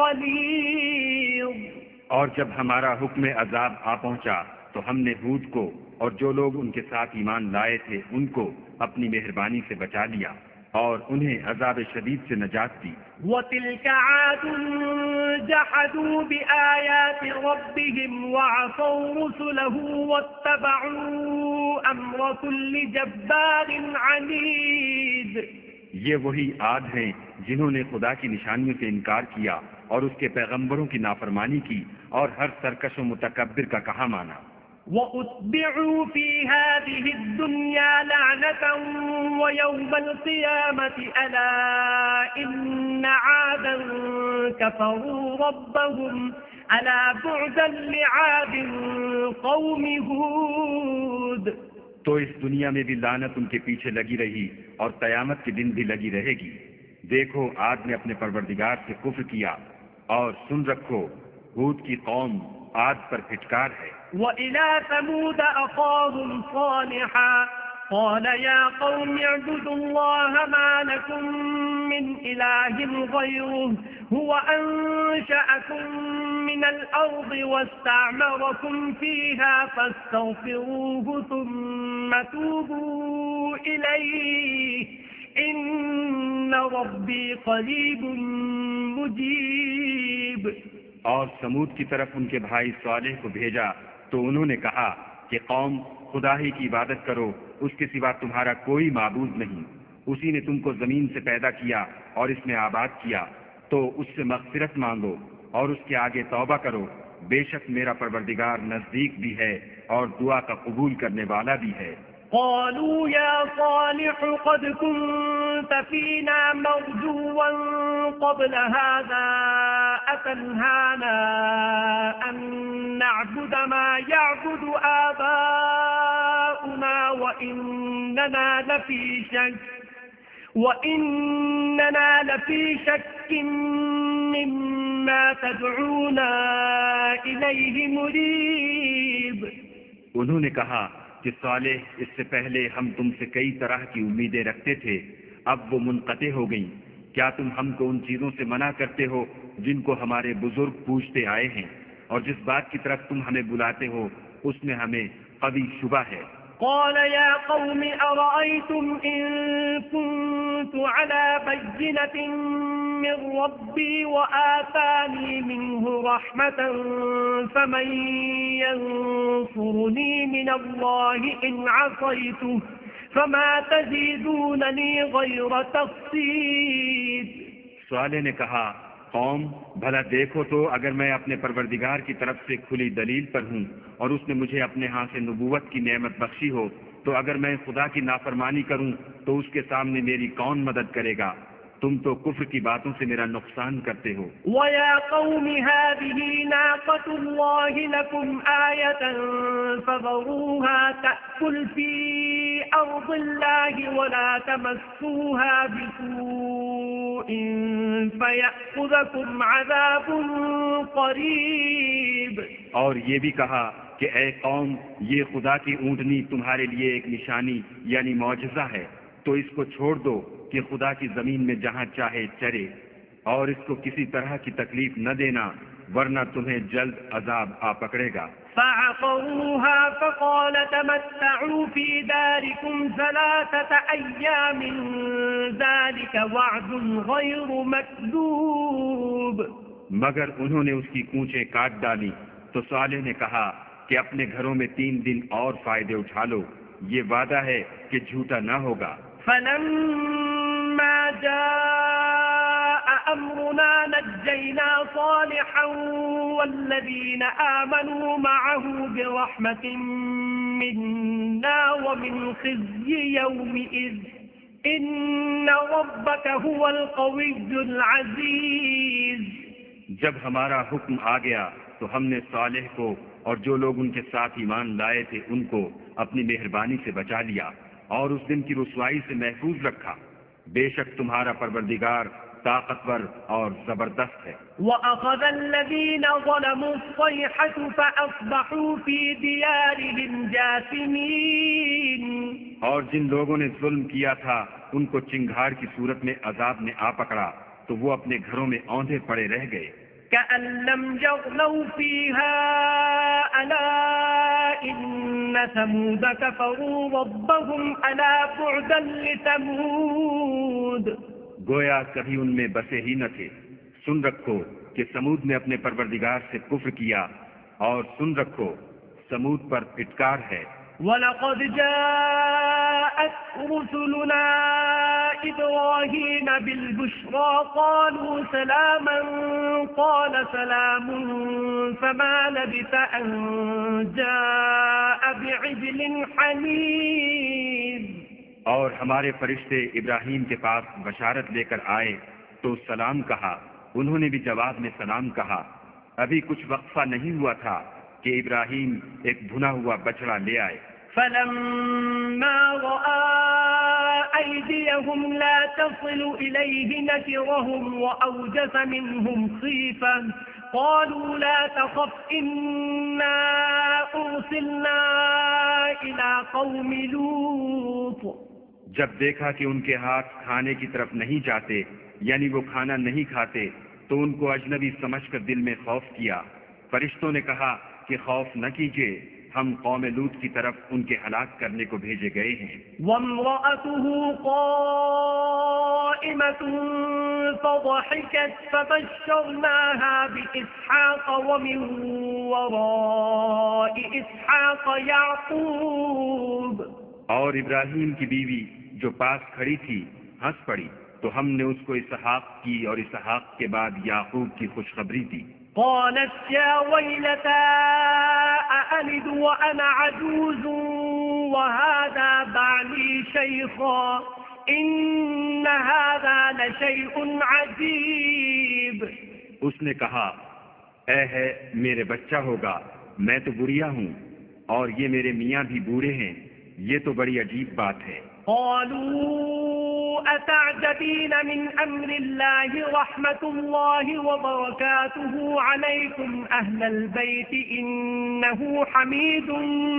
غلیظ۔ اور جب ہمارا حکم عذاب آ پہنچا تو ہم نے ہود کو اور جو لوگ ان کے ساتھ ایمان لائے تھے ان کو اپنی مہربانی سے بچا لیا اور انہیں عذاب شدید سے نجات دی۔ وَتِلْكَ عَادٌ جَحَدُوا بِآيَاتِ رَبِّهِمْ وَعَصَوْا رُسُلَهُ وَاتَّبَعُوا أَمْرَ كُلِّ جَبَّارٍ عَنِيدٍ۔ یہ وہی عاد ہیں جنہوں نے خدا کی نشانیوں سے انکار کیا اور اس کے پیغمبروں کی نافرمانی کی اور ہر سرکش و متکبر کا کہا مانا۔ وَأُتْبِعُوا فِي هَذِهِ الدُّنْيَا لَعْنَةً وَيَوْمَ الْقِيَامَةِ أَلَا إِنَّ عَادًا كَفَرُوا رَبَّهُمْ أَلَا بُعْدًا لِعَادٍ قَوْمِ هُودٍ۔ تو اس دنیا میں بھی لعنت ان کے پیچھے لگی رہی اور قیامت کے دن بھی لگی رہے گی۔ دیکھو عاد نے اپنے پروردگار سے کفر کیا، اور سن رکھو ہود کی قوم عاد پر پھٹکار ہے۔ وَإِلَى ثَمُودَ أَخَاهُمْ صَالِحًا قَالَ يَا قَوْمِ اعْبُدُوا اللَّهَ مَا لَكُمْ مِنْ إِلَٰهٍ غَيْرُهُ هُوَ أَنشَأَكُم مِّنَ الْأَرْضِ وَاسْتَعْمَرَكُمْ فِيهَا فَاسْتَغْفِرُوهُ ثُمَّ تُوبُوا إِلَيْهِ إِنَّ رَبِّي قَرِيبٌ مُّجِيبٌ۔ اور سمود کی طرف ان کے بھائی صالح کو بھیجا تو انہوں نے کہا کہ قوم خدا ہی کی عبادت کرو، اس کے سوا تمہارا کوئی معبود نہیں، اسی نے تم کو زمین سے پیدا کیا اور اس میں آباد کیا، تو اس سے مغفرت مانگو اور اس کے آگے توبہ کرو، بے شک میرا پروردگار نزدیک بھی ہے اور دعا کا قبول کرنے والا بھی ہے۔ قالوا يا صالح قد كنت فينا مرجوا قبل هذا أتنهانا أن نعبد ما يعبد آباؤنا وإننا لفي شك وإننا لفي شك مما تدعونا إليه مريب۔ انہوں نے کہا کہ صالح اس سے پہلے ہم تم سے کئی طرح کی امیدیں رکھتے تھے، اب وہ منقطع ہو گئیں، کیا تم ہم کو ان چیزوں سے منع کرتے ہو جن کو ہمارے بزرگ پوچھتے آئے ہیں، اور جس بات کی طرف تم ہمیں بلاتے ہو اس میں ہمیں قوی شبہ ہے۔ قال يا قوم أرأيتم إن كنت على بينة من ربي وآتاني منه رحمة فمن ينصرني من الله إن عصيته فما تزيدونني غير تخسير۔ صالح نے کہا قوم بھلا دیکھو تو اگر میں اپنے پروردگار کی طرف سے کھلی دلیل پر ہوں اور اس نے مجھے اپنے ہاں سے نبوت کی نعمت بخشی ہو، تو اگر میں خدا کی نافرمانی کروں تو اس کے سامنے میری کون مدد کرے گا؟ تم تو کفر کی باتوں سے میرا نقصان کرتے ہو۔ وَيَا قَوْمِ هَٰذِهِ نَاقَةُ اللَّهِ لَكُمْ آيَةً فَذَرُوهَا تَأْكُلْ فِي أَرْضِ اللَّهِ وَلَا تَمَسُّوهَا بِسُوءٍ فَيَأْخُذَكُمْ عَذَابٌ قَرِيبٌ۔ اور یہ بھی کہا کہ اے قوم، یہ خدا کی اونٹنی تمہارے لیے ایک نشانی یعنی معجزہ ہے، تو اس کو چھوڑ دو کہ خدا کی زمین میں جہاں چاہے چرے، اور اس کو کسی طرح کی تکلیف نہ دینا ورنہ تمہیں جلد عذاب آ پکڑے گا۔ فَعَقَرُوهَا فَقَالَ تَمَتَّعُوا فِي دَارِكُمْ ثَلَاثَةَ أَيَّامٍ ذَلِكَ وَعْدٌ غَيْرُ مَكْذُوبٍ۔ مگر انہوں نے اس کی کونچیں کاٹ ڈالی تو صالح نے کہا کہ اپنے گھروں میں تین دن اور فائدے اٹھا لو، یہ وعدہ ہے کہ جھوٹا نہ ہوگا۔ فَلَمَّا جَاءَ أَمْرُنَا نَجَّيْنَا صَالِحًا وَالَّذِينَ آمَنُوا مَعَهُ بِرَحْمَةٍ مِّنَّا وَمِنْ خِزْيِ يَوْمِئِذٍ إِنَّ رَبَّكَ هُوَ الْقَوِيُّ الْعَزِيزُ۔ جب ہمارا حکم آ گیا تو ہم نے صالح کو اور جو لوگ ان کے ساتھ ایمان لائے تھے ان کو اپنی مہربانی سے بچا لیا اور اس دن کی رسوائی سے محفوظ رکھا۔ بے شک تمہارا پروردگار طاقتور اور زبردست ہے۔ وَأَخَذَ الَّذِينَ ظَلَمُوا الصَّيْحَةُ فَأَصْبَحُوا فِي دِيَارِهِمْ جَاثِمِينَ، اور جن لوگوں نے ظلم کیا تھا ان کو چنگھاڑ کی صورت میں عذاب نے آ پکڑا تو وہ اپنے گھروں میں اوندھے پڑے رہ گئے۔ كَأَن لَّمْ يَغْنَوْا فِيهَا أَلَا إِنَّ ثَمُودَ كَفَرُوا رَبَّهُمْ أَلَا بُعْدًا لِّثَمُودَ، گویا کبھی ان میں بسے ہی نہ تھے۔ سن رکھو کہ سمود نے اپنے پروردگار سے کفر کیا، اور سن رکھو سمود پر پھٹکار ہے۔ وَلَقَدْ جَاءَتْ رُسُلُنَا إِبْرَاهِيمَ بِالْبُشْرَىٰ قَالُوا سَلَامًا قَالَ سَلَامٌ فَمَا لَبِثَ أَن جَاءَ بِعِجْلٍ حَنِيذٍ۔ اور ہمارے فرشتے ابراہیم کے پاس بشارت لے کر آئے تو سلام کہا، انہوں نے بھی جواب میں سلام کہا۔ ابھی کچھ وقفہ نہیں ہوا تھا کہ ابراہیم ایک بھنا ہوا بچڑا لے آئے۔ فَلَمَّا رَأَىٰ أَيْدِيَهُمْ لَا تَصِلُ إِلَيْهِ نَكِرَهُمْ وَأَوْجَسَ مِنْهُمْ خِيفَةً قَالُوا لَا تَخَفْ إِنَّا أُرْسِلْنَا إِلَىٰ قَوْمِ لُوطٍ۔ جب دیکھا کہ ان کے ہاتھ کھانے کی طرف نہیں جاتے، یعنی وہ کھانا نہیں کھاتے، تو ان کو اجنبی سمجھ کر دل میں خوف کیا۔ فرشتوں نے کہا کہ خوف نہ کیجیے، ہم قوم لوط کی طرف ان کے ہلاک کرنے کو بھیجے گئے ہیں۔ وَامْرَأَتُهُ قَائِمَةٌ فَضَحِكَتْ فَبَشَّرْنَاهَا بِإِسْحَاقَ وَمِن وَرَاءِ إِسْحَاقَ يَعْقُوبَ، اور ابراہیم کی بیوی جو پاس کھڑی تھی ہنس پڑی تو ہم نے اس کو اسحاق کی اور اسحاق کے بعد یعقوب کی خوشخبری دی۔ قالت يا ويلتى أألد وأنا عجوز وهذا بعلي شيخا إن هذا لشيء عجيب۔ اس نے کہا، اے ہے میرے بچہ ہوگا، میں تو بڑھیا ہوں اور یہ میرے میاں بھی بوڑھے ہیں، یہ تو بڑی عجیب بات ہے۔ قالوا أتعجبين من أمر الله رحمة الله وبركاته عليكم أهل البيت إنه حميد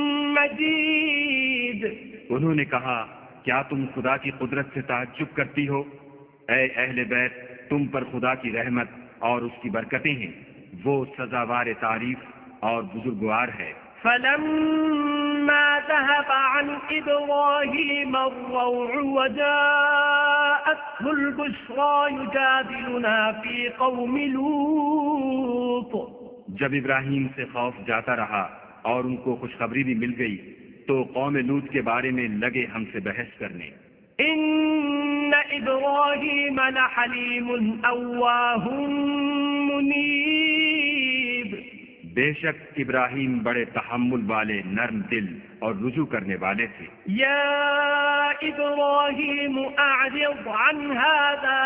مجيد۔ انہوں نے کہا، کیا تم خدا کی قدرت سے تعجب کرتی ہو؟ اے اہل بیت، تم پر خدا کی رحمت اور اس کی برکتیں ہیں، وہ سزاوار تعریف اور بزرگوار ہے۔ فلما ذهب عن إبراهيم الروع وجاءته البشرى يجادلنا في قوم لوط، جب ابراہیم سے خوف جاتا رہا اور ان کو خوشخبری بھی مل گئی تو قوم لوط کے بارے میں لگے ہم سے بحث کرنے۔ إن إبراهيم لحليم أواه منيب، بے شک ابراہیم بڑے تحمل والے، نرم دل اور رجوع کرنے والے تھے۔ یا ابراہیم اعرض عن هذا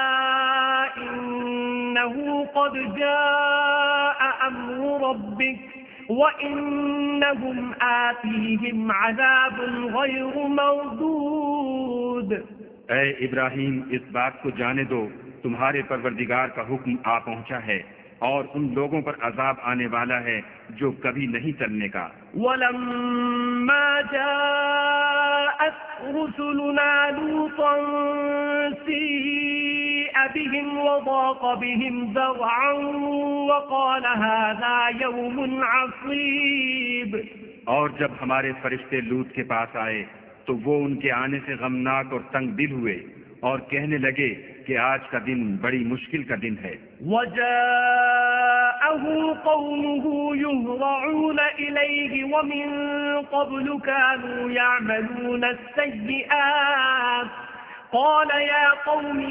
انه قد جاء امر ربك وانهم آتيهم عذاب غیر مردود۔ اے ابراہیم، اس بات کو جانے دو تمہارے پروردگار کا حکم آ پہنچا ہے اور ان لوگوں پر عذاب آنے والا ہے جو کبھی نہیں ٹلنے کا۔ وَلَمَّا جَاءَتْ رُسُلُنَا لُوطًا سِيءَ بِهِمْ وَضَاقَ بِهِمْ ذَرْعًا وَقَالَ هَذَا يَوْمٌ عَصِيبٌ۔ اور جب ہمارے فرشتے لوط کے پاس آئے تو وہ ان کے آنے سے غمناک اور تنگ دل ہوئے اور کہنے لگے کہ آج کا دن بڑی مشکل کا دن ہے۔ وَجَاءَهُ قَوْمُهُ يُهْرَعُونَ إِلَيْهِ وَمِن قَبْلُ كَانُوا يَعْمَلُونَ السَّيِّئَاتِ قَالَ يَا قَوْمِ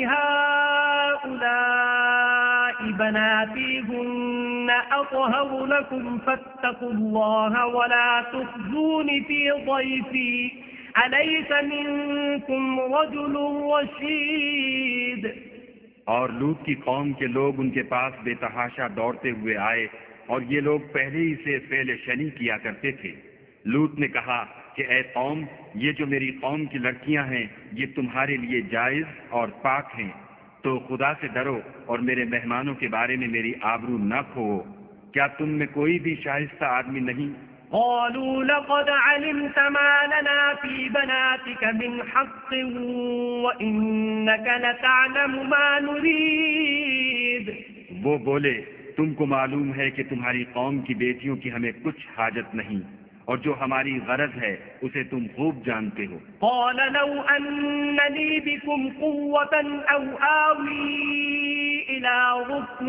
هَؤُلَاءِ بَنَاتِي هُنَّ أَطْهَرُ لَكُمْ فَاتَّقُوا اللَّهَ وَلَا تُخْزُونِ فِي ضَيْفِي أَلَيْسَ مِنكُمْ رَجُلٌ رَشِيدٌ۔ اور لوط کی قوم کے لوگ ان کے پاس بے تحاشا دوڑتے ہوئے آئے اور یہ لوگ پہلے ہی سے فعل شنی کیا کرتے تھے۔ لوط نے کہا کہ اے قوم، یہ جو میری قوم کی لڑکیاں ہیں یہ تمہارے لیے جائز اور پاک ہیں، تو خدا سے ڈرو اور میرے مہمانوں کے بارے میں میری آبرو نہ کھو. کیا تم میں کوئی بھی شائستہ آدمی نہیں؟ قالوا لقد علمت ما لنا في بناتك من حق وإنك لتعلم ما نريد. وہ بولے تم کو معلوم ہے کہ تمہاری قوم کی بیٹیوں کی ہمیں کچھ حاجت نہیں اور جو ہماری غرض ہے اسے تم خوب جانتے ہو. قال لو أن لي بكم قوة أو آوي إلى ركن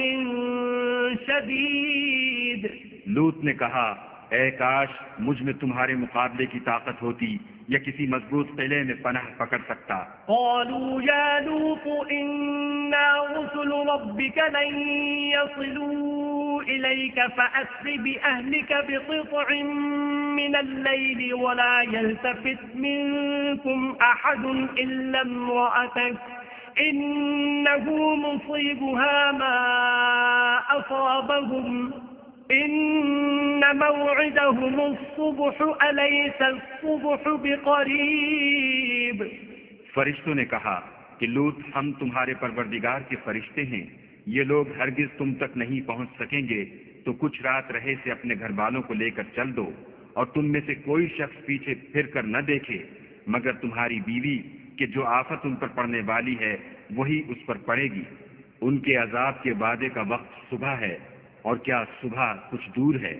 شديد. لوط نے کہا اے کاش مجھ میں تمہارے مقابلے کی طاقت ہوتی یا کسی مضبوط قلعے میں پناہ پکڑ سکتا. قالوا يا لوط إنا رسل ربك لن يصلوا إليك فأسر بأهلك بقطع من الليل ولا يلتفت منكم أحد إلا امرأتك إنه مصيبها ما أصابهم إن موعدهم الصبح أليس الصبح بقريب. فرشتوں نے کہا کہ لوط ہم تمہارے پروردگار کے فرشتے ہیں، یہ لوگ ہرگز تم تک نہیں پہنچ سکیں گے، تو کچھ رات رہے سے اپنے گھر والوں کو لے کر چل دو اور تم میں سے کوئی شخص پیچھے پھر کر نہ دیکھے مگر تمہاری بیوی کہ جو آفت ان پر پڑنے والی ہے وہی اس پر پڑے گی. ان کے عذاب کے وعدے کا وقت صبح ہے اور کیا صبح کچھ دور ہے.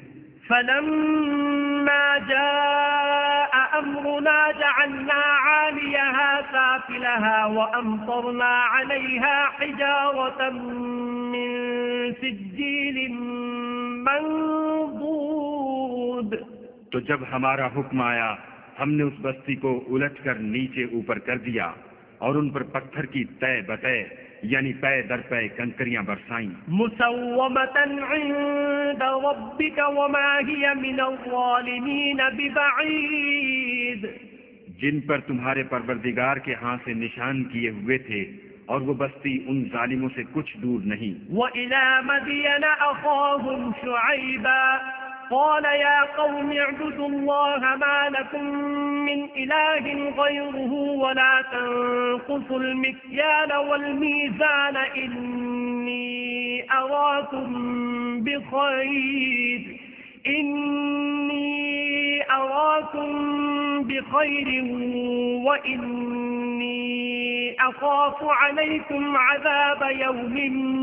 فلما جاء أمرنا جعلنا عاليها سافلها وأمطرنا عليها حجارة من سجيل منضود. تو جب ہمارا حکم آیا ہم نے اس بستی کو الٹ کر نیچے اوپر کر دیا اور ان پر پتھر کی تہ بتہ یعنی پے در پے کنکریاں برسائیں. مسومة عند ربك وما هي من الظالمين ببعيد. جن پر تمہارے پروردگار کے ہاں سے نشان کیے ہوئے تھے اور وہ بستی ان ظالموں سے کچھ دور نہیں. وإلى مدين أخاهم شعيبا قال يا قوم اعبدوا الله ما لكم من إله غيره ولا تنقصوا المكيال والميزان إني أراكم بخير إني أراكم بخير وإني أخاف عليكم عذاب يوم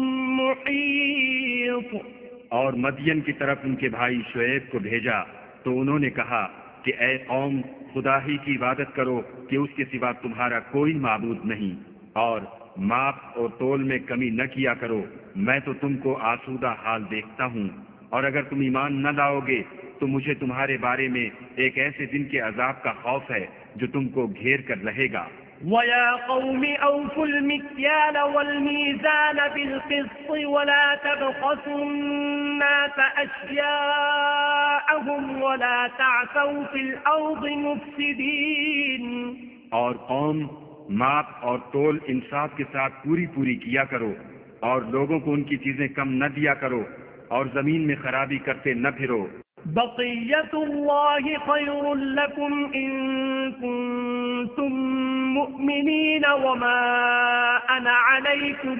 محيط. اور مدین کی طرف ان کے بھائی شعیب کو بھیجا تو انہوں نے کہا کہ اے قوم خدا ہی کی عبادت کرو کہ اس کے سوا تمہارا کوئی معبود نہیں، اور ماپ اور تول میں کمی نہ کیا کرو، میں تو تم کو آسودہ حال دیکھتا ہوں، اور اگر تم ایمان نہ لاؤ گے تو مجھے تمہارے بارے میں ایک ایسے دن کے عذاب کا خوف ہے جو تم کو گھیر کر رہے گا. وَيَا قَوْمِ أَوْفُوا الْمِكْيَالَ وَالْمِيزَانَ بِالْقِسْطِ وَلَا تَبْخَسُوا النَّاسَ أَشْيَاءَهُمْ وَلَا تَعْثَوْا فِي الْأَرْضِ مُفْسِدِينَ. اور قوم ماپ اور تول انصاف کے ساتھ پوری پوری کیا کرو اور لوگوں کو ان کی چیزیں کم نہ دیا کرو اور زمین میں خرابی کرتے نہ پھرو. بقية الله خير لكم إن كنتم مؤمنين وما أنا عليكم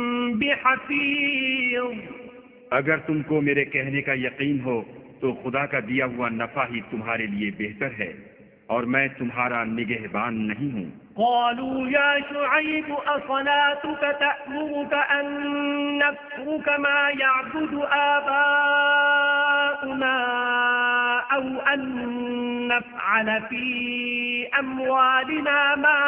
بحفيظ. اگر تم کو میرے کہنے کا یقین ہو تو خدا کا دیا ہوا نفع ہی تمہارے لیے بہتر ہے اور میں تمہارا نگہبان نہیں ہوں. قالوا يا شعيب أصلاتك تأمرك أن نترك ما يعبد آباؤنا أو أن نفعل في أموالنا ما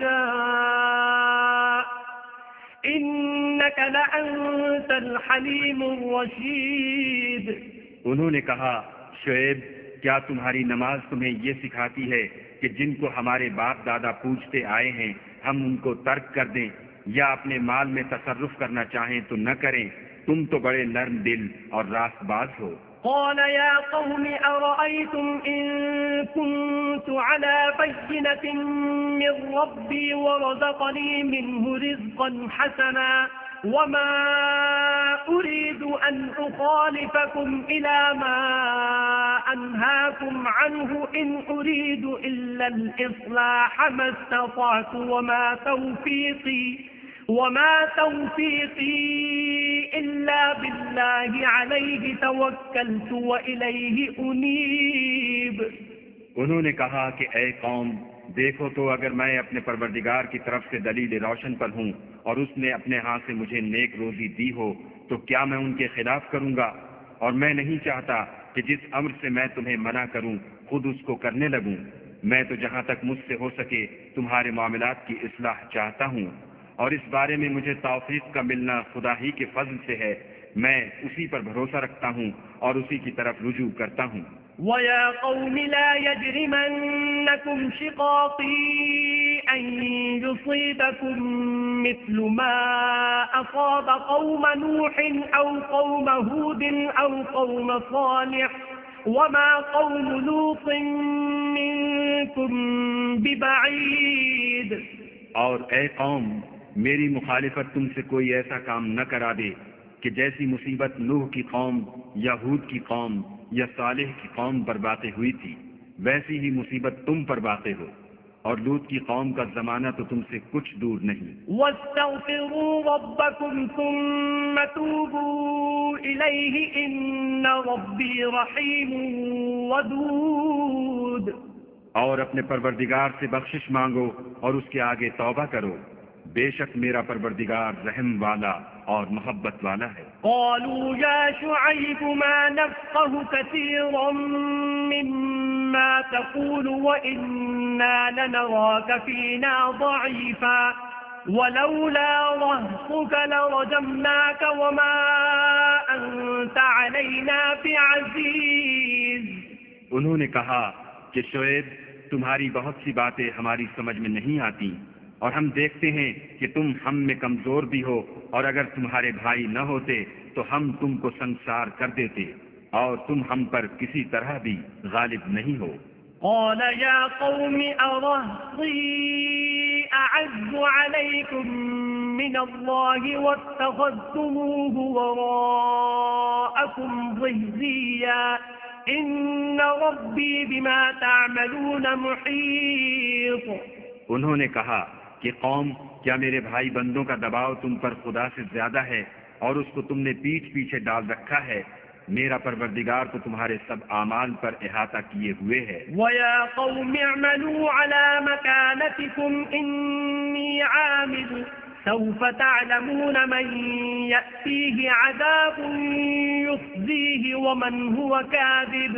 نشاء إنك لأنت الحليم الرشيد. انہوں نے کہا شعیب کیا تمہاری نماز تمہیں یہ سکھاتی ہے کہ جن کو ہمارے باپ دادا پوجتے آئے ہیں ہم ان کو ترک کر دیں یا اپنے مال میں تصرف کرنا چاہیں تو نہ کریں؟ تم تو بڑے نرم دل اور راست باز ہو. قال يا قوم أرأيتم إن كنت على بينة من ربي ورزقني منه رزقا حسنا وما أريد أن أخالفكم إلى ما أنهاكم عنه إن أريد إلا الإصلاح ما استطعت وما توفيقي وما توفيقي إلا بالله عليه توكلت وإليه أنيب۔ انہوں نے کہا کہ اے قوم، دیکھو تو اگر میں اپنے پروردگار کی طرف سے دلیل روشن پر ہوں اور اس نے اپنے ہاتھ سے مجھے نیک روزی دی ہو تو کیا میں ان کے خلاف کروں گا؟ اور میں نہیں چاہتا کہ جس امر سے میں تمہیں منع کروں خود اس کو کرنے لگوں۔ میں تو جہاں تک مجھ سے ہو سکے تمہارے معاملات کی اصلاح چاہتا ہوں، اور اس بارے میں مجھے توفیق کا ملنا خدا ہی کے فضل سے ہے۔ میں اسی پر بھروسہ رکھتا ہوں اور اسی کی طرف رجوع کرتا ہوں۔ وَيَا قَوْمِ لَا يَجْرِمَنَّكُمْ شِقَاقِي أَن يُصِيبَكُم مِّثْلُ مَا أَصَابَ قَوْمَ نُوحٍ أَوْ قَوْمَ هُودٍ أَوْ قَوْمَ صَالِحٍ وَمَا قَوْمُ لُوطٍ مِّنكُم بِبَعِيدٍ۔ اور اے قوم، میری مخالفت تم سے کوئی ایسا کام نہ کرا دے کہ جیسی مصیبت نوح کی قوم یا ہود کی قوم یا صالح کی قوم پر واقع ہوئی تھی ویسی ہی مصیبت تم پر واقع ہو، اور لوط کی قوم کا زمانہ تو تم سے کچھ دور نہیں۔ وَاسْتَغْفِرُوا رَبَّكُمْ ثُمَّ تُوبُوا إِلَيْهِ إِنَّ رَبِّي رَحِيمٌ وَدُودٌ۔ اور اپنے پروردگار سے بخشش مانگو اور اس کے آگے توبہ کرو، بے شک میرا پروردگار رحم والا اور محبت والا ہے۔ قالوا يا شعيب ما نفقه كثيرا مما تقول وإنا لنراك فينا ضعيفا ولولا رهطك لرجمناك وما أنت علينا بعزيز۔ انہوں نے کہا کہ شعیب، تمہاری بہت سی باتیں ہماری سمجھ میں نہیں آتی، اور ہم دیکھتے ہیں کہ تم ہم میں کمزور بھی ہو، اور اگر تمہارے بھائی نہ ہوتے تو ہم تم کو سنسار کر دیتے، اور تم ہم پر کسی طرح بھی غالب نہیں ہو۔ قال يا قوم أرهطي أعز عليكم من الله واتخذتموه وراءكم ظهريا إن ربي بما تعملون محيط۔ انہوں نے کہا کہ قوم، کیا میرے بھائی بندوں کا دباؤ تم پر خدا سے زیادہ ہے اور اس کو تم نے پیٹھ پیچھے ڈال رکھا ہے؟ میرا پروردگار تو تمہارے سب اعمال پر احاطہ کیے ہوئے ہے۔ وَيَا قَوْمِ اعْمَلُوا عَلَى مَكَانَتِكُمْ إِنِّي عَامِلٌ سَوْفَ تَعْلَمُونَ مَن يَأْتِيهِ عَذَابٌ يُخْزِيهِ وَمَنْ هُوَ كَاذِبٌ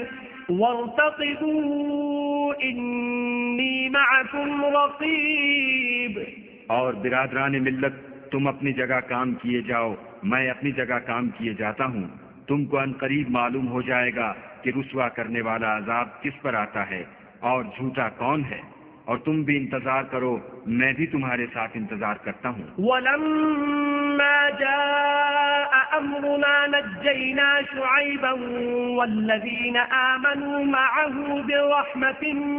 وَارْتَقِبُوا إِنِّي مَعَكُمْ رَقِيبٌ۔ اور برادران ملت، تم اپنی جگہ کام کیے جاؤ، میں اپنی جگہ کام کیے جاتا ہوں۔ تم کو ان قریب معلوم ہو جائے گا کہ رسوا کرنے والا عذاب کس پر آتا ہے اور جھوٹا کون ہے، اور تم بھی انتظار کرو، میں بھی تمہارے ساتھ انتظار کرتا ہوں۔ وَلَمَّا جَاءَ أَمْرُنَا نَجَّيْنَا شُعَيْبًا وَالَّذِينَ آمَنُوا مَعَهُ بِرَحْمَةٍ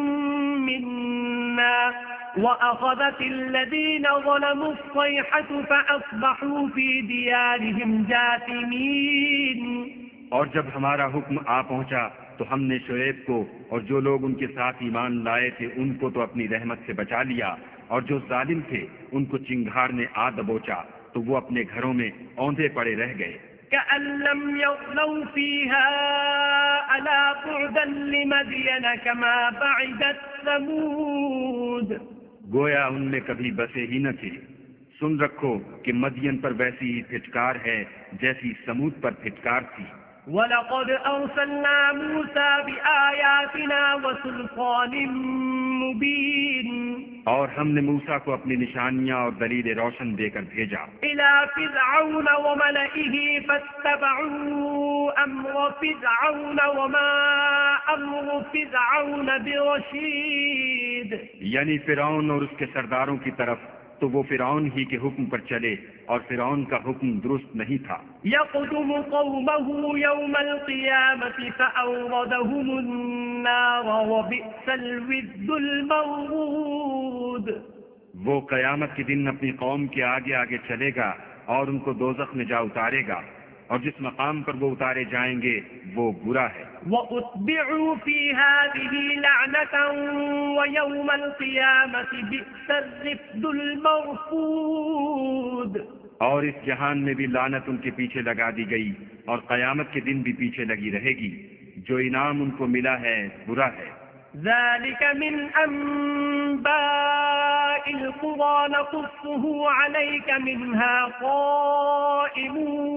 مِنَّا وَأَخَذَتِ الَّذِينَ ظَلَمُوا الصَّيْحَةُ فَأَصْبَحُوا فِي دِيَارِهِمْ جَاثِمِينَ۔ اور جب ہمارا حکم آ پہنچا تو ہم نے شعیب کو اور جو لوگ ان کے ساتھ ایمان لائے تھے ان کو تو اپنی رحمت سے بچا لیا، اور جو ظالم تھے ان کو چنگھاڑ نے آ دبوچا تو وہ اپنے گھروں میں اوندھے پڑے رہ گئے۔ كأن لم يغنوا فيها ألا بعدا لمدين كما بعدت ثمود۔ گویا ان میں کبھی بسے ہی نہ تھے۔ سن رکھو کہ مدین پر ویسی ہی پھٹکار ہے جیسی سمود پر پھٹکار تھی۔ وَلَقَدْ أَرْسَلْنَا مُوسَى بِآيَاتِنَا وَسُلْطَانٍ مُبِينٍ۔ اور ہم نے موسیٰ کو اپنی نشانیاں اور دلیل روشن دے کر بھیجا إِلَى فِرْعَوْنَ وَمَلَئِهِ فَاتَّبَعُوا أَمْرَ فِرْعَوْنَ وَمَا أَمْرُ فِرْعَوْنَ بِرَشِيدٍ۔ یعنی فرعون اور اس کے سرداروں کی طرف، تو وہ فرعون ہی کے حکم پر چلے، اور فرعون کا حکم درست نہیں تھا۔ يَقْدُمُ قَوْمَهُ يَوْمَ الْقِيَامَةِ فَأَوْرَدَهُمُ النَّارَ وَبِئْسَ الْوِرْدُ الْمَوْرُودُ۔ وہ قیامت کے دن اپنی قوم کے آگے آگے چلے گا اور ان کو دوزخ میں جا اتارے گا، اور جس مقام پر وہ اتارے جائیں گے وہ برا ہے۔ وَأُتْبِعُوا فِي هَذِهِ لَعْنَةً وَيَوْمَ الْقِيَامَةِ بِئْسَ الرِّفْدُ الْمَرْفُودُ، اور اس جہان میں بھی لعنت ان کے پیچھے لگا دی گئی اور قیامت کے دن بھی پیچھے لگی رہے گی۔ جو انعام ان کو ملا ہے برا ہے۔ ذَلِكَ مِنْ أَنْبَاءِ الْقُرَى نَقُصُّهُ عَلَيْكَ مِنْهَا قَائِمٌ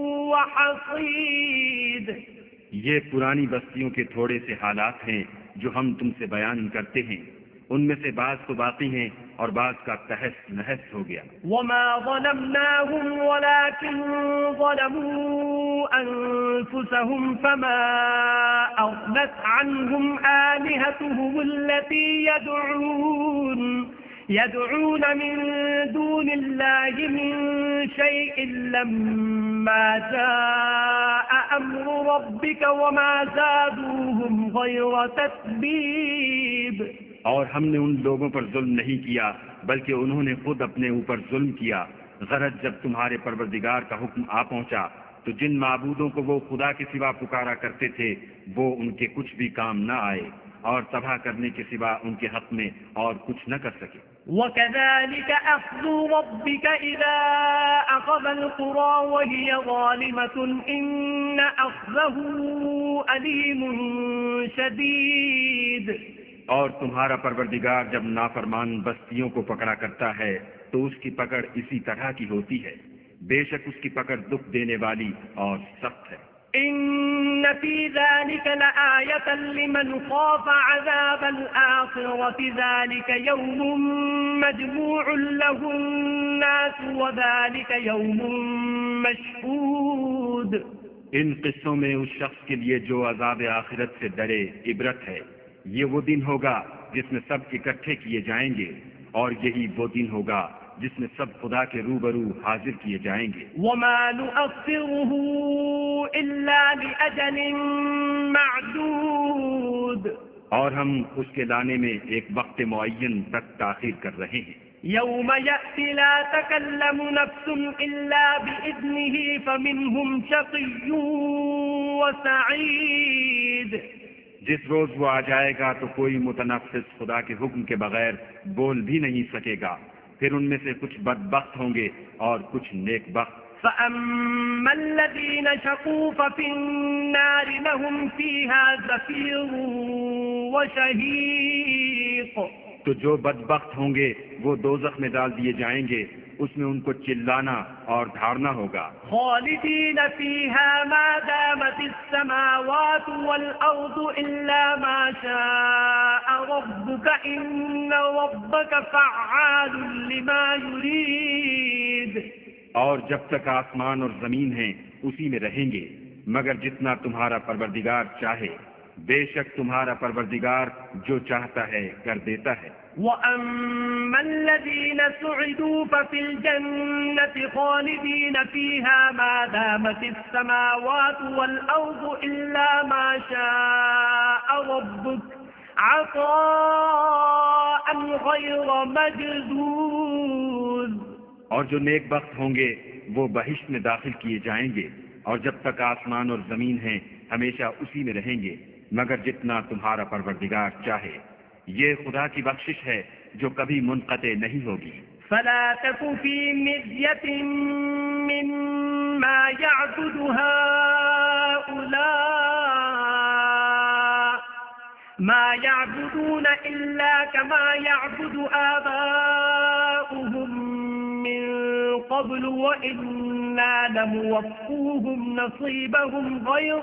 وَحَصِيدٌ، یہ پرانی بستیوں کے تھوڑے سے حالات ہیں جو ہم تم سے بیان کرتے ہیں، ان میں سے بعض تو باقی ہیں اور بعض کا تہس نہس ہو گیا۔ وَمَا ظَلَمْنَاهُمْ وَلَكِنْ ظَلَمُوا أَنفُسَهُمْ فَمَا أَغْنَتْ عَنْهُمْ آلِهَتُهُمُ الَّتِي يَدْعُونَ يَدْعُونَ مِن دُونِ اللَّهِ مِن شَيْءٍ لَّمَّا جَاءَ أَمْرُ رَبِّكَ وَمَا زَادُوهُمْ غَيْرَ تَتْبِيبٍ۔ اور ہم نے ان لوگوں پر ظلم نہیں کیا بلکہ انہوں نے خود اپنے اوپر ظلم کیا۔ غرض جب تمہارے پروردگار کا حکم آ پہنچا تو جن معبودوں کو وہ خدا کے سوا پکارا کرتے تھے وہ ان کے کچھ بھی کام نہ آئے اور تباہ کرنے کے سوا ان کے حق میں اور کچھ نہ کر سکے۔ وَكَذَلِكَ أَخْذُ رَبِّكَ إِذَا أَخَذَ الْقُرَى وَهِيَ ظَالِمَةٌ إِنَّ أَخْذَهُ أَلِيمٌ شَدِيدٌ۔ اور تمہارا پروردگار جب نافرمان بستیوں کو پکڑا کرتا ہے تو اس کی پکڑ اسی طرح کی ہوتی ہے، بے شک اس کی پکڑ دکھ دینے والی اور سخت ہے۔ إِنَّ فِي ذَلِكَ لَآيَةً لِمَنْ خَافَ عَذَابَ الْآخِرَةِ ذَلِكَ يَوْمٌ مَجْمُوعٌ لَهُ النَّاسُ وَذَلِكَ يَوْمٌ مَشْهُودٌ۔ ان قصوں میں اس شخص کے لیے جو عذاب آخرت سے ڈرے عبرت ہے۔ یہ وہ دن ہوگا جس میں سب اکٹھے کیے جائیں گے اور یہی وہ دن ہوگا جس میں سب خدا کے روبرو حاضر کیے جائیں گے۔ وَمَا نُؤَخِّرُهُ إِلَّا لِأَجَلٍ مَّعْدُودٍ، اور ہم اس کے لانے میں ایک وقت معین تک تاخیر کر رہے ہیں۔ يَوْمَ يَأْتِ لَا تَكَلَّمُ نَفْسٌ إِلَّا بِإِذْنِهِ فَمِنْهُمْ شَقِيٌّ وَسَعِيدٌ۔ جس روز وہ آ جائے گا تو کوئی متنفس خدا کے حکم کے بغیر بول بھی نہیں سکے گا، پھر ان میں سے کچھ بدبخت ہوں گے اور کچھ نیک بخت۔ فَأَمَّا الَّذِينَ شَقُوا فَفِي النَّارِ لَهُمْ فِيهَا زَفِيرٌ وَشَهِيقٌ، تو جو بدبخت ہوں گے وہ دوزخ میں ڈال دیے جائیں گے، اس میں ان کو چلانا اور دھاڑنا ہوگا۔ خالدین فیہا ما دامت السماوات والارض الا ما شاء ربک ان ربک فعال لما یرید۔ اور جب تک آسمان اور زمین ہیں اسی میں رہیں گے مگر جتنا تمہارا پروردگار چاہے، بے شک تمہارا پروردگار جو چاہتا ہے کر دیتا ہے۔ وَأَمَّا الَّذِينَ سُعِدُوا فَفِي الْجَنَّةِ خَالِدِينَ فِيهَا مَا دَامَتِ السَّمَاوَاتُ وَالْأَرْضُ إِلَّا مَا شَاءَ رَبُّكَ عَطَاءً غَيْرَ مَجْذُوذٍ۔ اور جو نیک بخت ہوں گے وہ بہشت میں داخل کیے جائیں گے، اور جب تک آسمان اور زمین ہیں ہمیشہ اسی میں رہیں گے مگر جتنا تمہارا پروردگار چاہے۔ یہ خدا کی بخشش ہے جو کبھی منقطع نہیں ہوگی۔ فلا تك في مرية مما يعبد هؤلاء ما يعبدون إلا كما يعبد آباؤهم من قبل وإنا لموفوهم نصيبهم غير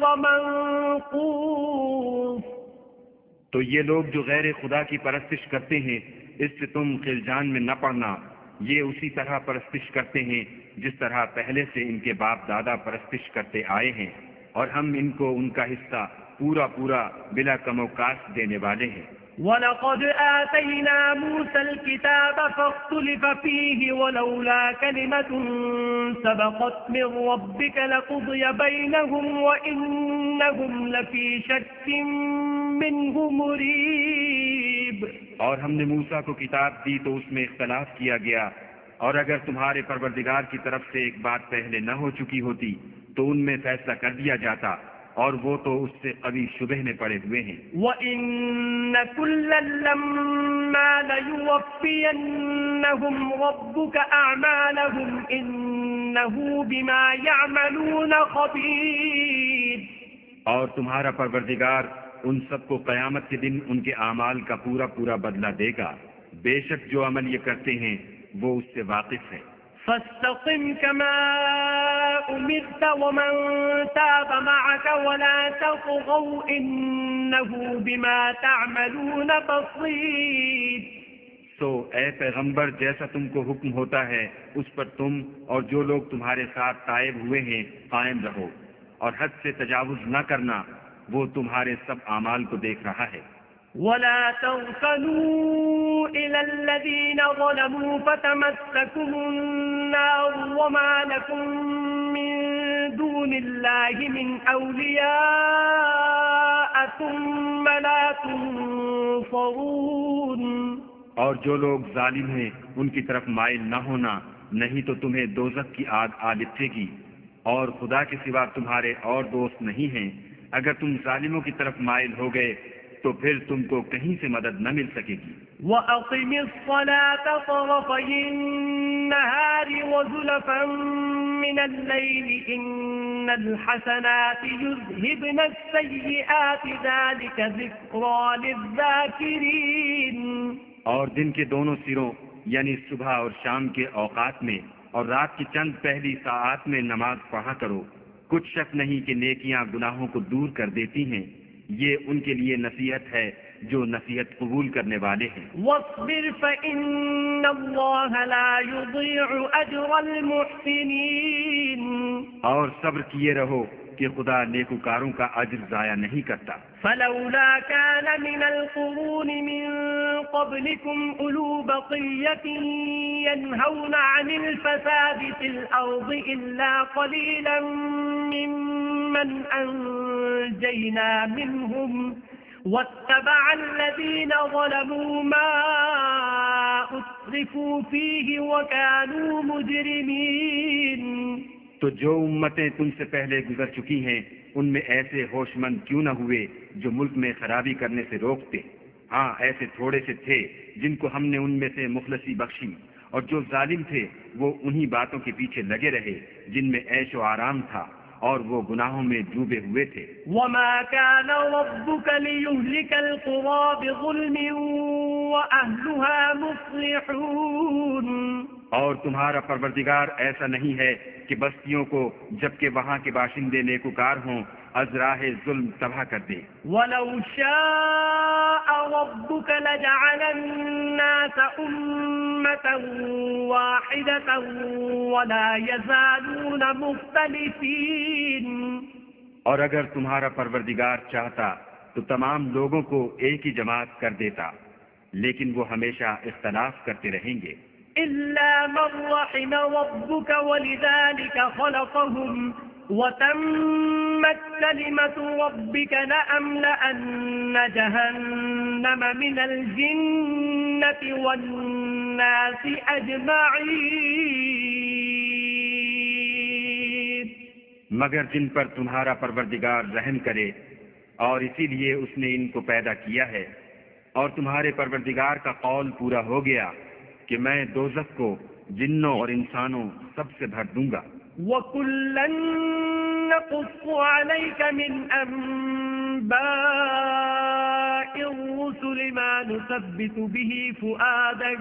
منقوص۔ تو یہ لوگ جو غیر خدا کی پرستش کرتے ہیں اس سے تم خلجان میں نہ پڑنا، یہ اسی طرح پرستش کرتے ہیں جس طرح پہلے سے ان کے باپ دادا پرستش کرتے آئے ہیں، اور ہم ان کو ان کا حصہ پورا پورا بلا کم و کاست دینے والے ہیں۔ وَلَقَدْ آتَيْنَا مُوسَى الْكِتَابَ فَاخْتُلِفَ فِيهِ وَلَوْلَا كَلِمَةٌ سَبَقَتْ مِنْ رَبِّكَ لَقُضِيَ بَيْنَهُمْ وَإِنَّهُمْ لَفِي شَكٍّ مِّنْهُ مُرِيبٍ۔ اور ہم نے موسیٰ کو کتاب دی تو اس میں اختلاف کیا گیا، اور اگر تمہارے پروردگار کی طرف سے ایک بات پہلے نہ ہو چکی ہوتی تو ان میں فیصلہ کر دیا جاتا، اور وہ تو اس سے قوی شبہ میں پڑے ہوئے ہیں۔ وَإِنَّ كُلًّا لَّمَّا لَيُوَفِّيَنَّهُمْ رَبُّكَ أَعْمَالَهُمْ إِنَّهُ بِمَا يَعْمَلُونَ خَبِيرٌ۔ اور تمہارا پروردگار ان سب کو قیامت کے دن ان کے اعمال کا پورا پورا بدلہ دے گا، بے شک جو عمل یہ کرتے ہیں وہ اس سے واقف ہے۔ فاستقم كما أمرت ومن تاب معك ولا تطغوا إنه بما تعملون بصير۔ سو اے پیغمبر، جیسا تم کو حکم ہوتا ہے اس پر تم اور جو لوگ تمہارے ساتھ تائب ہوئے ہیں قائم رہو، اور حد سے تجاوز نہ کرنا، وہ تمہارے سب اعمال کو دیکھ رہا ہے۔ ولا تركنوا إلى الذين ظلموا فتمسكم النار وما لكم من دون الله من أولياء ثم لا تنصرون۔ اور جو لوگ ظالم ہیں ان کی طرف مائل نہ ہونا، نہیں تو تمہیں دوزخ کی آگ آ لپٹے گی، اور خدا کے سوا تمہارے اور دوست نہیں ہیں۔ اگر تم ظالموں کی طرف مائل ہو گئے تو پھر تم کو کہیں سے مدد نہ مل سکے گی۔ وَأَقِمِ الصَّلَاةَ طَرَفَيِ النَّهَارِ وَزُلَفًا مِّنَ اللَّيْلِ إِنَّ الْحَسَنَاتِ يُذْهِبْنَ السَّيِّئَاتِ ذَلِكَ ذِكْرَىٰ لِلذَّاكِرِينَ۔ اور دن کے دونوں سروں یعنی صبح اور شام کے اوقات میں اور رات کی چند پہلی ساعات میں نماز پڑھا کرو، کچھ شک نہیں کہ نیکیاں گناہوں کو دور کر دیتی ہیں، یہ ان کے لیے نصیحت ہے جو نصیحت قبول کرنے والے ہیں۔ وَاصْبِرْ فَإِنَّ اللَّهَ لَا يُضِيعُ أَجْرَ الْمُحْسِنِينَ۔ اور صبر کیے رہو کہ خدا نیکوکاروں کا اجر ضائع نہیں کرتا۔ فَلَوْلَا كَانَ مِنَ الْقُرُونِ مِن قَبْلِكُمْ أُولُو بَقِيَّةٍ يَنْهَوْنَ عَنِ الْفَسَادِ فِي الْأَرْضِ إِلَّا قَلِيلًا مِّمَّنْ أَنجَيْنَا مِنْهُمْ وَاتَّبَعَ الَّذِينَ ظَلَمُوا مَا أُتْرِفُوا فِيهِ وَكَانُوا مُجْرِمِينَ۔ تو جو امتیں تم سے پہلے گزر چکی ہیں ان میں ایسے ہوش مند کیوں نہ ہوئے جو ملک میں خرابی کرنے سے روکتے؟ ہاں ایسے تھوڑے سے تھے جن کو ہم نے ان میں سے مخلصی بخشی، اور جو ظالم تھے وہ انہی باتوں کے پیچھے لگے رہے جن میں عیش و آرام تھا، اور وہ گناہوں میں ڈوبے ہوئے تھے۔ وَمَا كَانَ رَبُّكَ لِيُهْلِكَ الْقُرَىٰ بِظُلْمٍ وَأَهْلُهَا مُصْلِحُونَ۔ اور تمہارا پروردگار ایسا نہیں ہے کہ بستیوں کو جبکہ وہاں کے باشندے نیکوکار ہوں از راہ ظلم تباہ کر دے۔ وَلَوْ شَاءَ رَبُّكَ لَجَعَلَ النَّاسَ أُمَّةً وَاحِدَةً وَلَا يَزَالُونَ مُخْتَلِفِينَ۔ اور اگر تمہارا پروردگار چاہتا تو تمام لوگوں کو ایک ہی جماعت کر دیتا، لیکن وہ ہمیشہ اختلاف کرتے رہیں گے۔ إِلَّا مَن رَّحِمَ رَبُّكَ وَلِذَٰلِكَ خَلَقَهُمْ وَتَمَّتْ كَلِمَةُ رَبِّكَ لَأَمْلَأَنَّ جَهَنَّمَ مِنَ الْجِنَّةِ وَالنَّاسِ أَجْمَعِينَ۔ مگر جن پر تمہارا پروردگار رحم کرے، اور اسی لیے اس نے ان کو پیدا کیا ہے، اور تمہارے پروردگار کا قول پورا ہو گیا کہ میں دوزخ کو جنوں اور انسانوں سب سے بھر دوں گا۔ وَكُلًّا نَّقُصُّ عَلَيْكَ مِنْ أَنبَاءِ الرُّسُلِ مَا نُثَبِّتُ بِهِ فُؤَادَكَ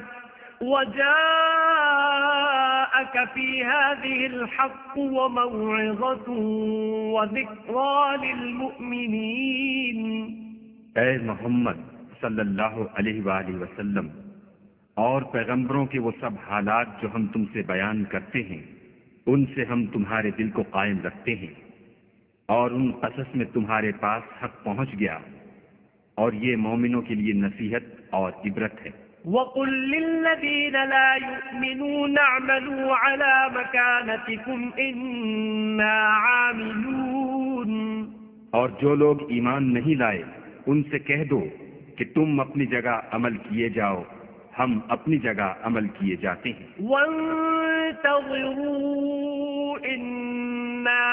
وَجَاءَكَ فِي هَٰذِهِ الْحَقُّ وَمَوْعِظَةٌ وَذِكْرَىٰ لِلْمُؤْمِنِينَ۔ اے محمد صلی اللہ علیہ وآلہ وسلم، اور پیغمبروں کے وہ سب حالات جو ہم تم سے بیان کرتے ہیں ان سے ہم تمہارے دل کو قائم رکھتے ہیں، اور ان قصص میں تمہارے پاس حق پہنچ گیا، اور یہ مومنوں کے لیے نصیحت اور عبرت ہے۔ وَقُل لِّلَّذِينَ لَا يُؤْمِنُونَ اعْمَلُوا عَلَىٰ مَكَانَتِكُمْ إِنَّا عَامِلُونَ۔ اور جو لوگ ایمان نہیں لائے ان سے کہہ دو کہ تم اپنی جگہ عمل کیے جاؤ، ہم اپنی جگہ عمل کیے جاتے ہیں۔ وَانتَظِرُوا إِنَّا إنا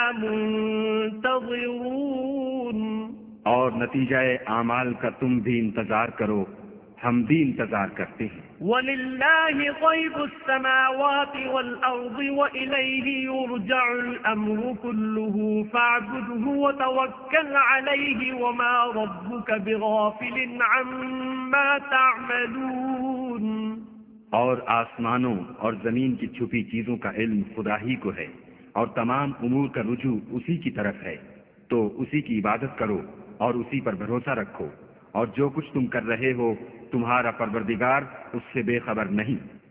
منتظرون اور نتیجہ اعمال کا تم بھی انتظار کرو، ہم بھی انتظار کرتے ہیں۔ وَلِلَّهِ غَيْبُ السَّمَاوَاتِ وَالْأَرْضِ وَإِلَيْهِ يُرْجَعُ الْأَمْرُ كُلُّهُ فَاعْبُدْهُ وَتَوَكَّلْ عَلَيْهِ وَمَا رَبُّكَ بِغَافِلٍ عَمَّا تَعْمَلُونَ۔ اور آسمانوں اور زمین کی چھپی چیزوں کا علم خدا ہی کو ہے، اور تمام امور کا رجوع اسی کی طرف ہے، تو اسی کی عبادت کرو اور اسی پر بھروسہ رکھو، اور جو کچھ تم کر رہے ہو تمہارا پروردگار اس سے بے خبر نہیں۔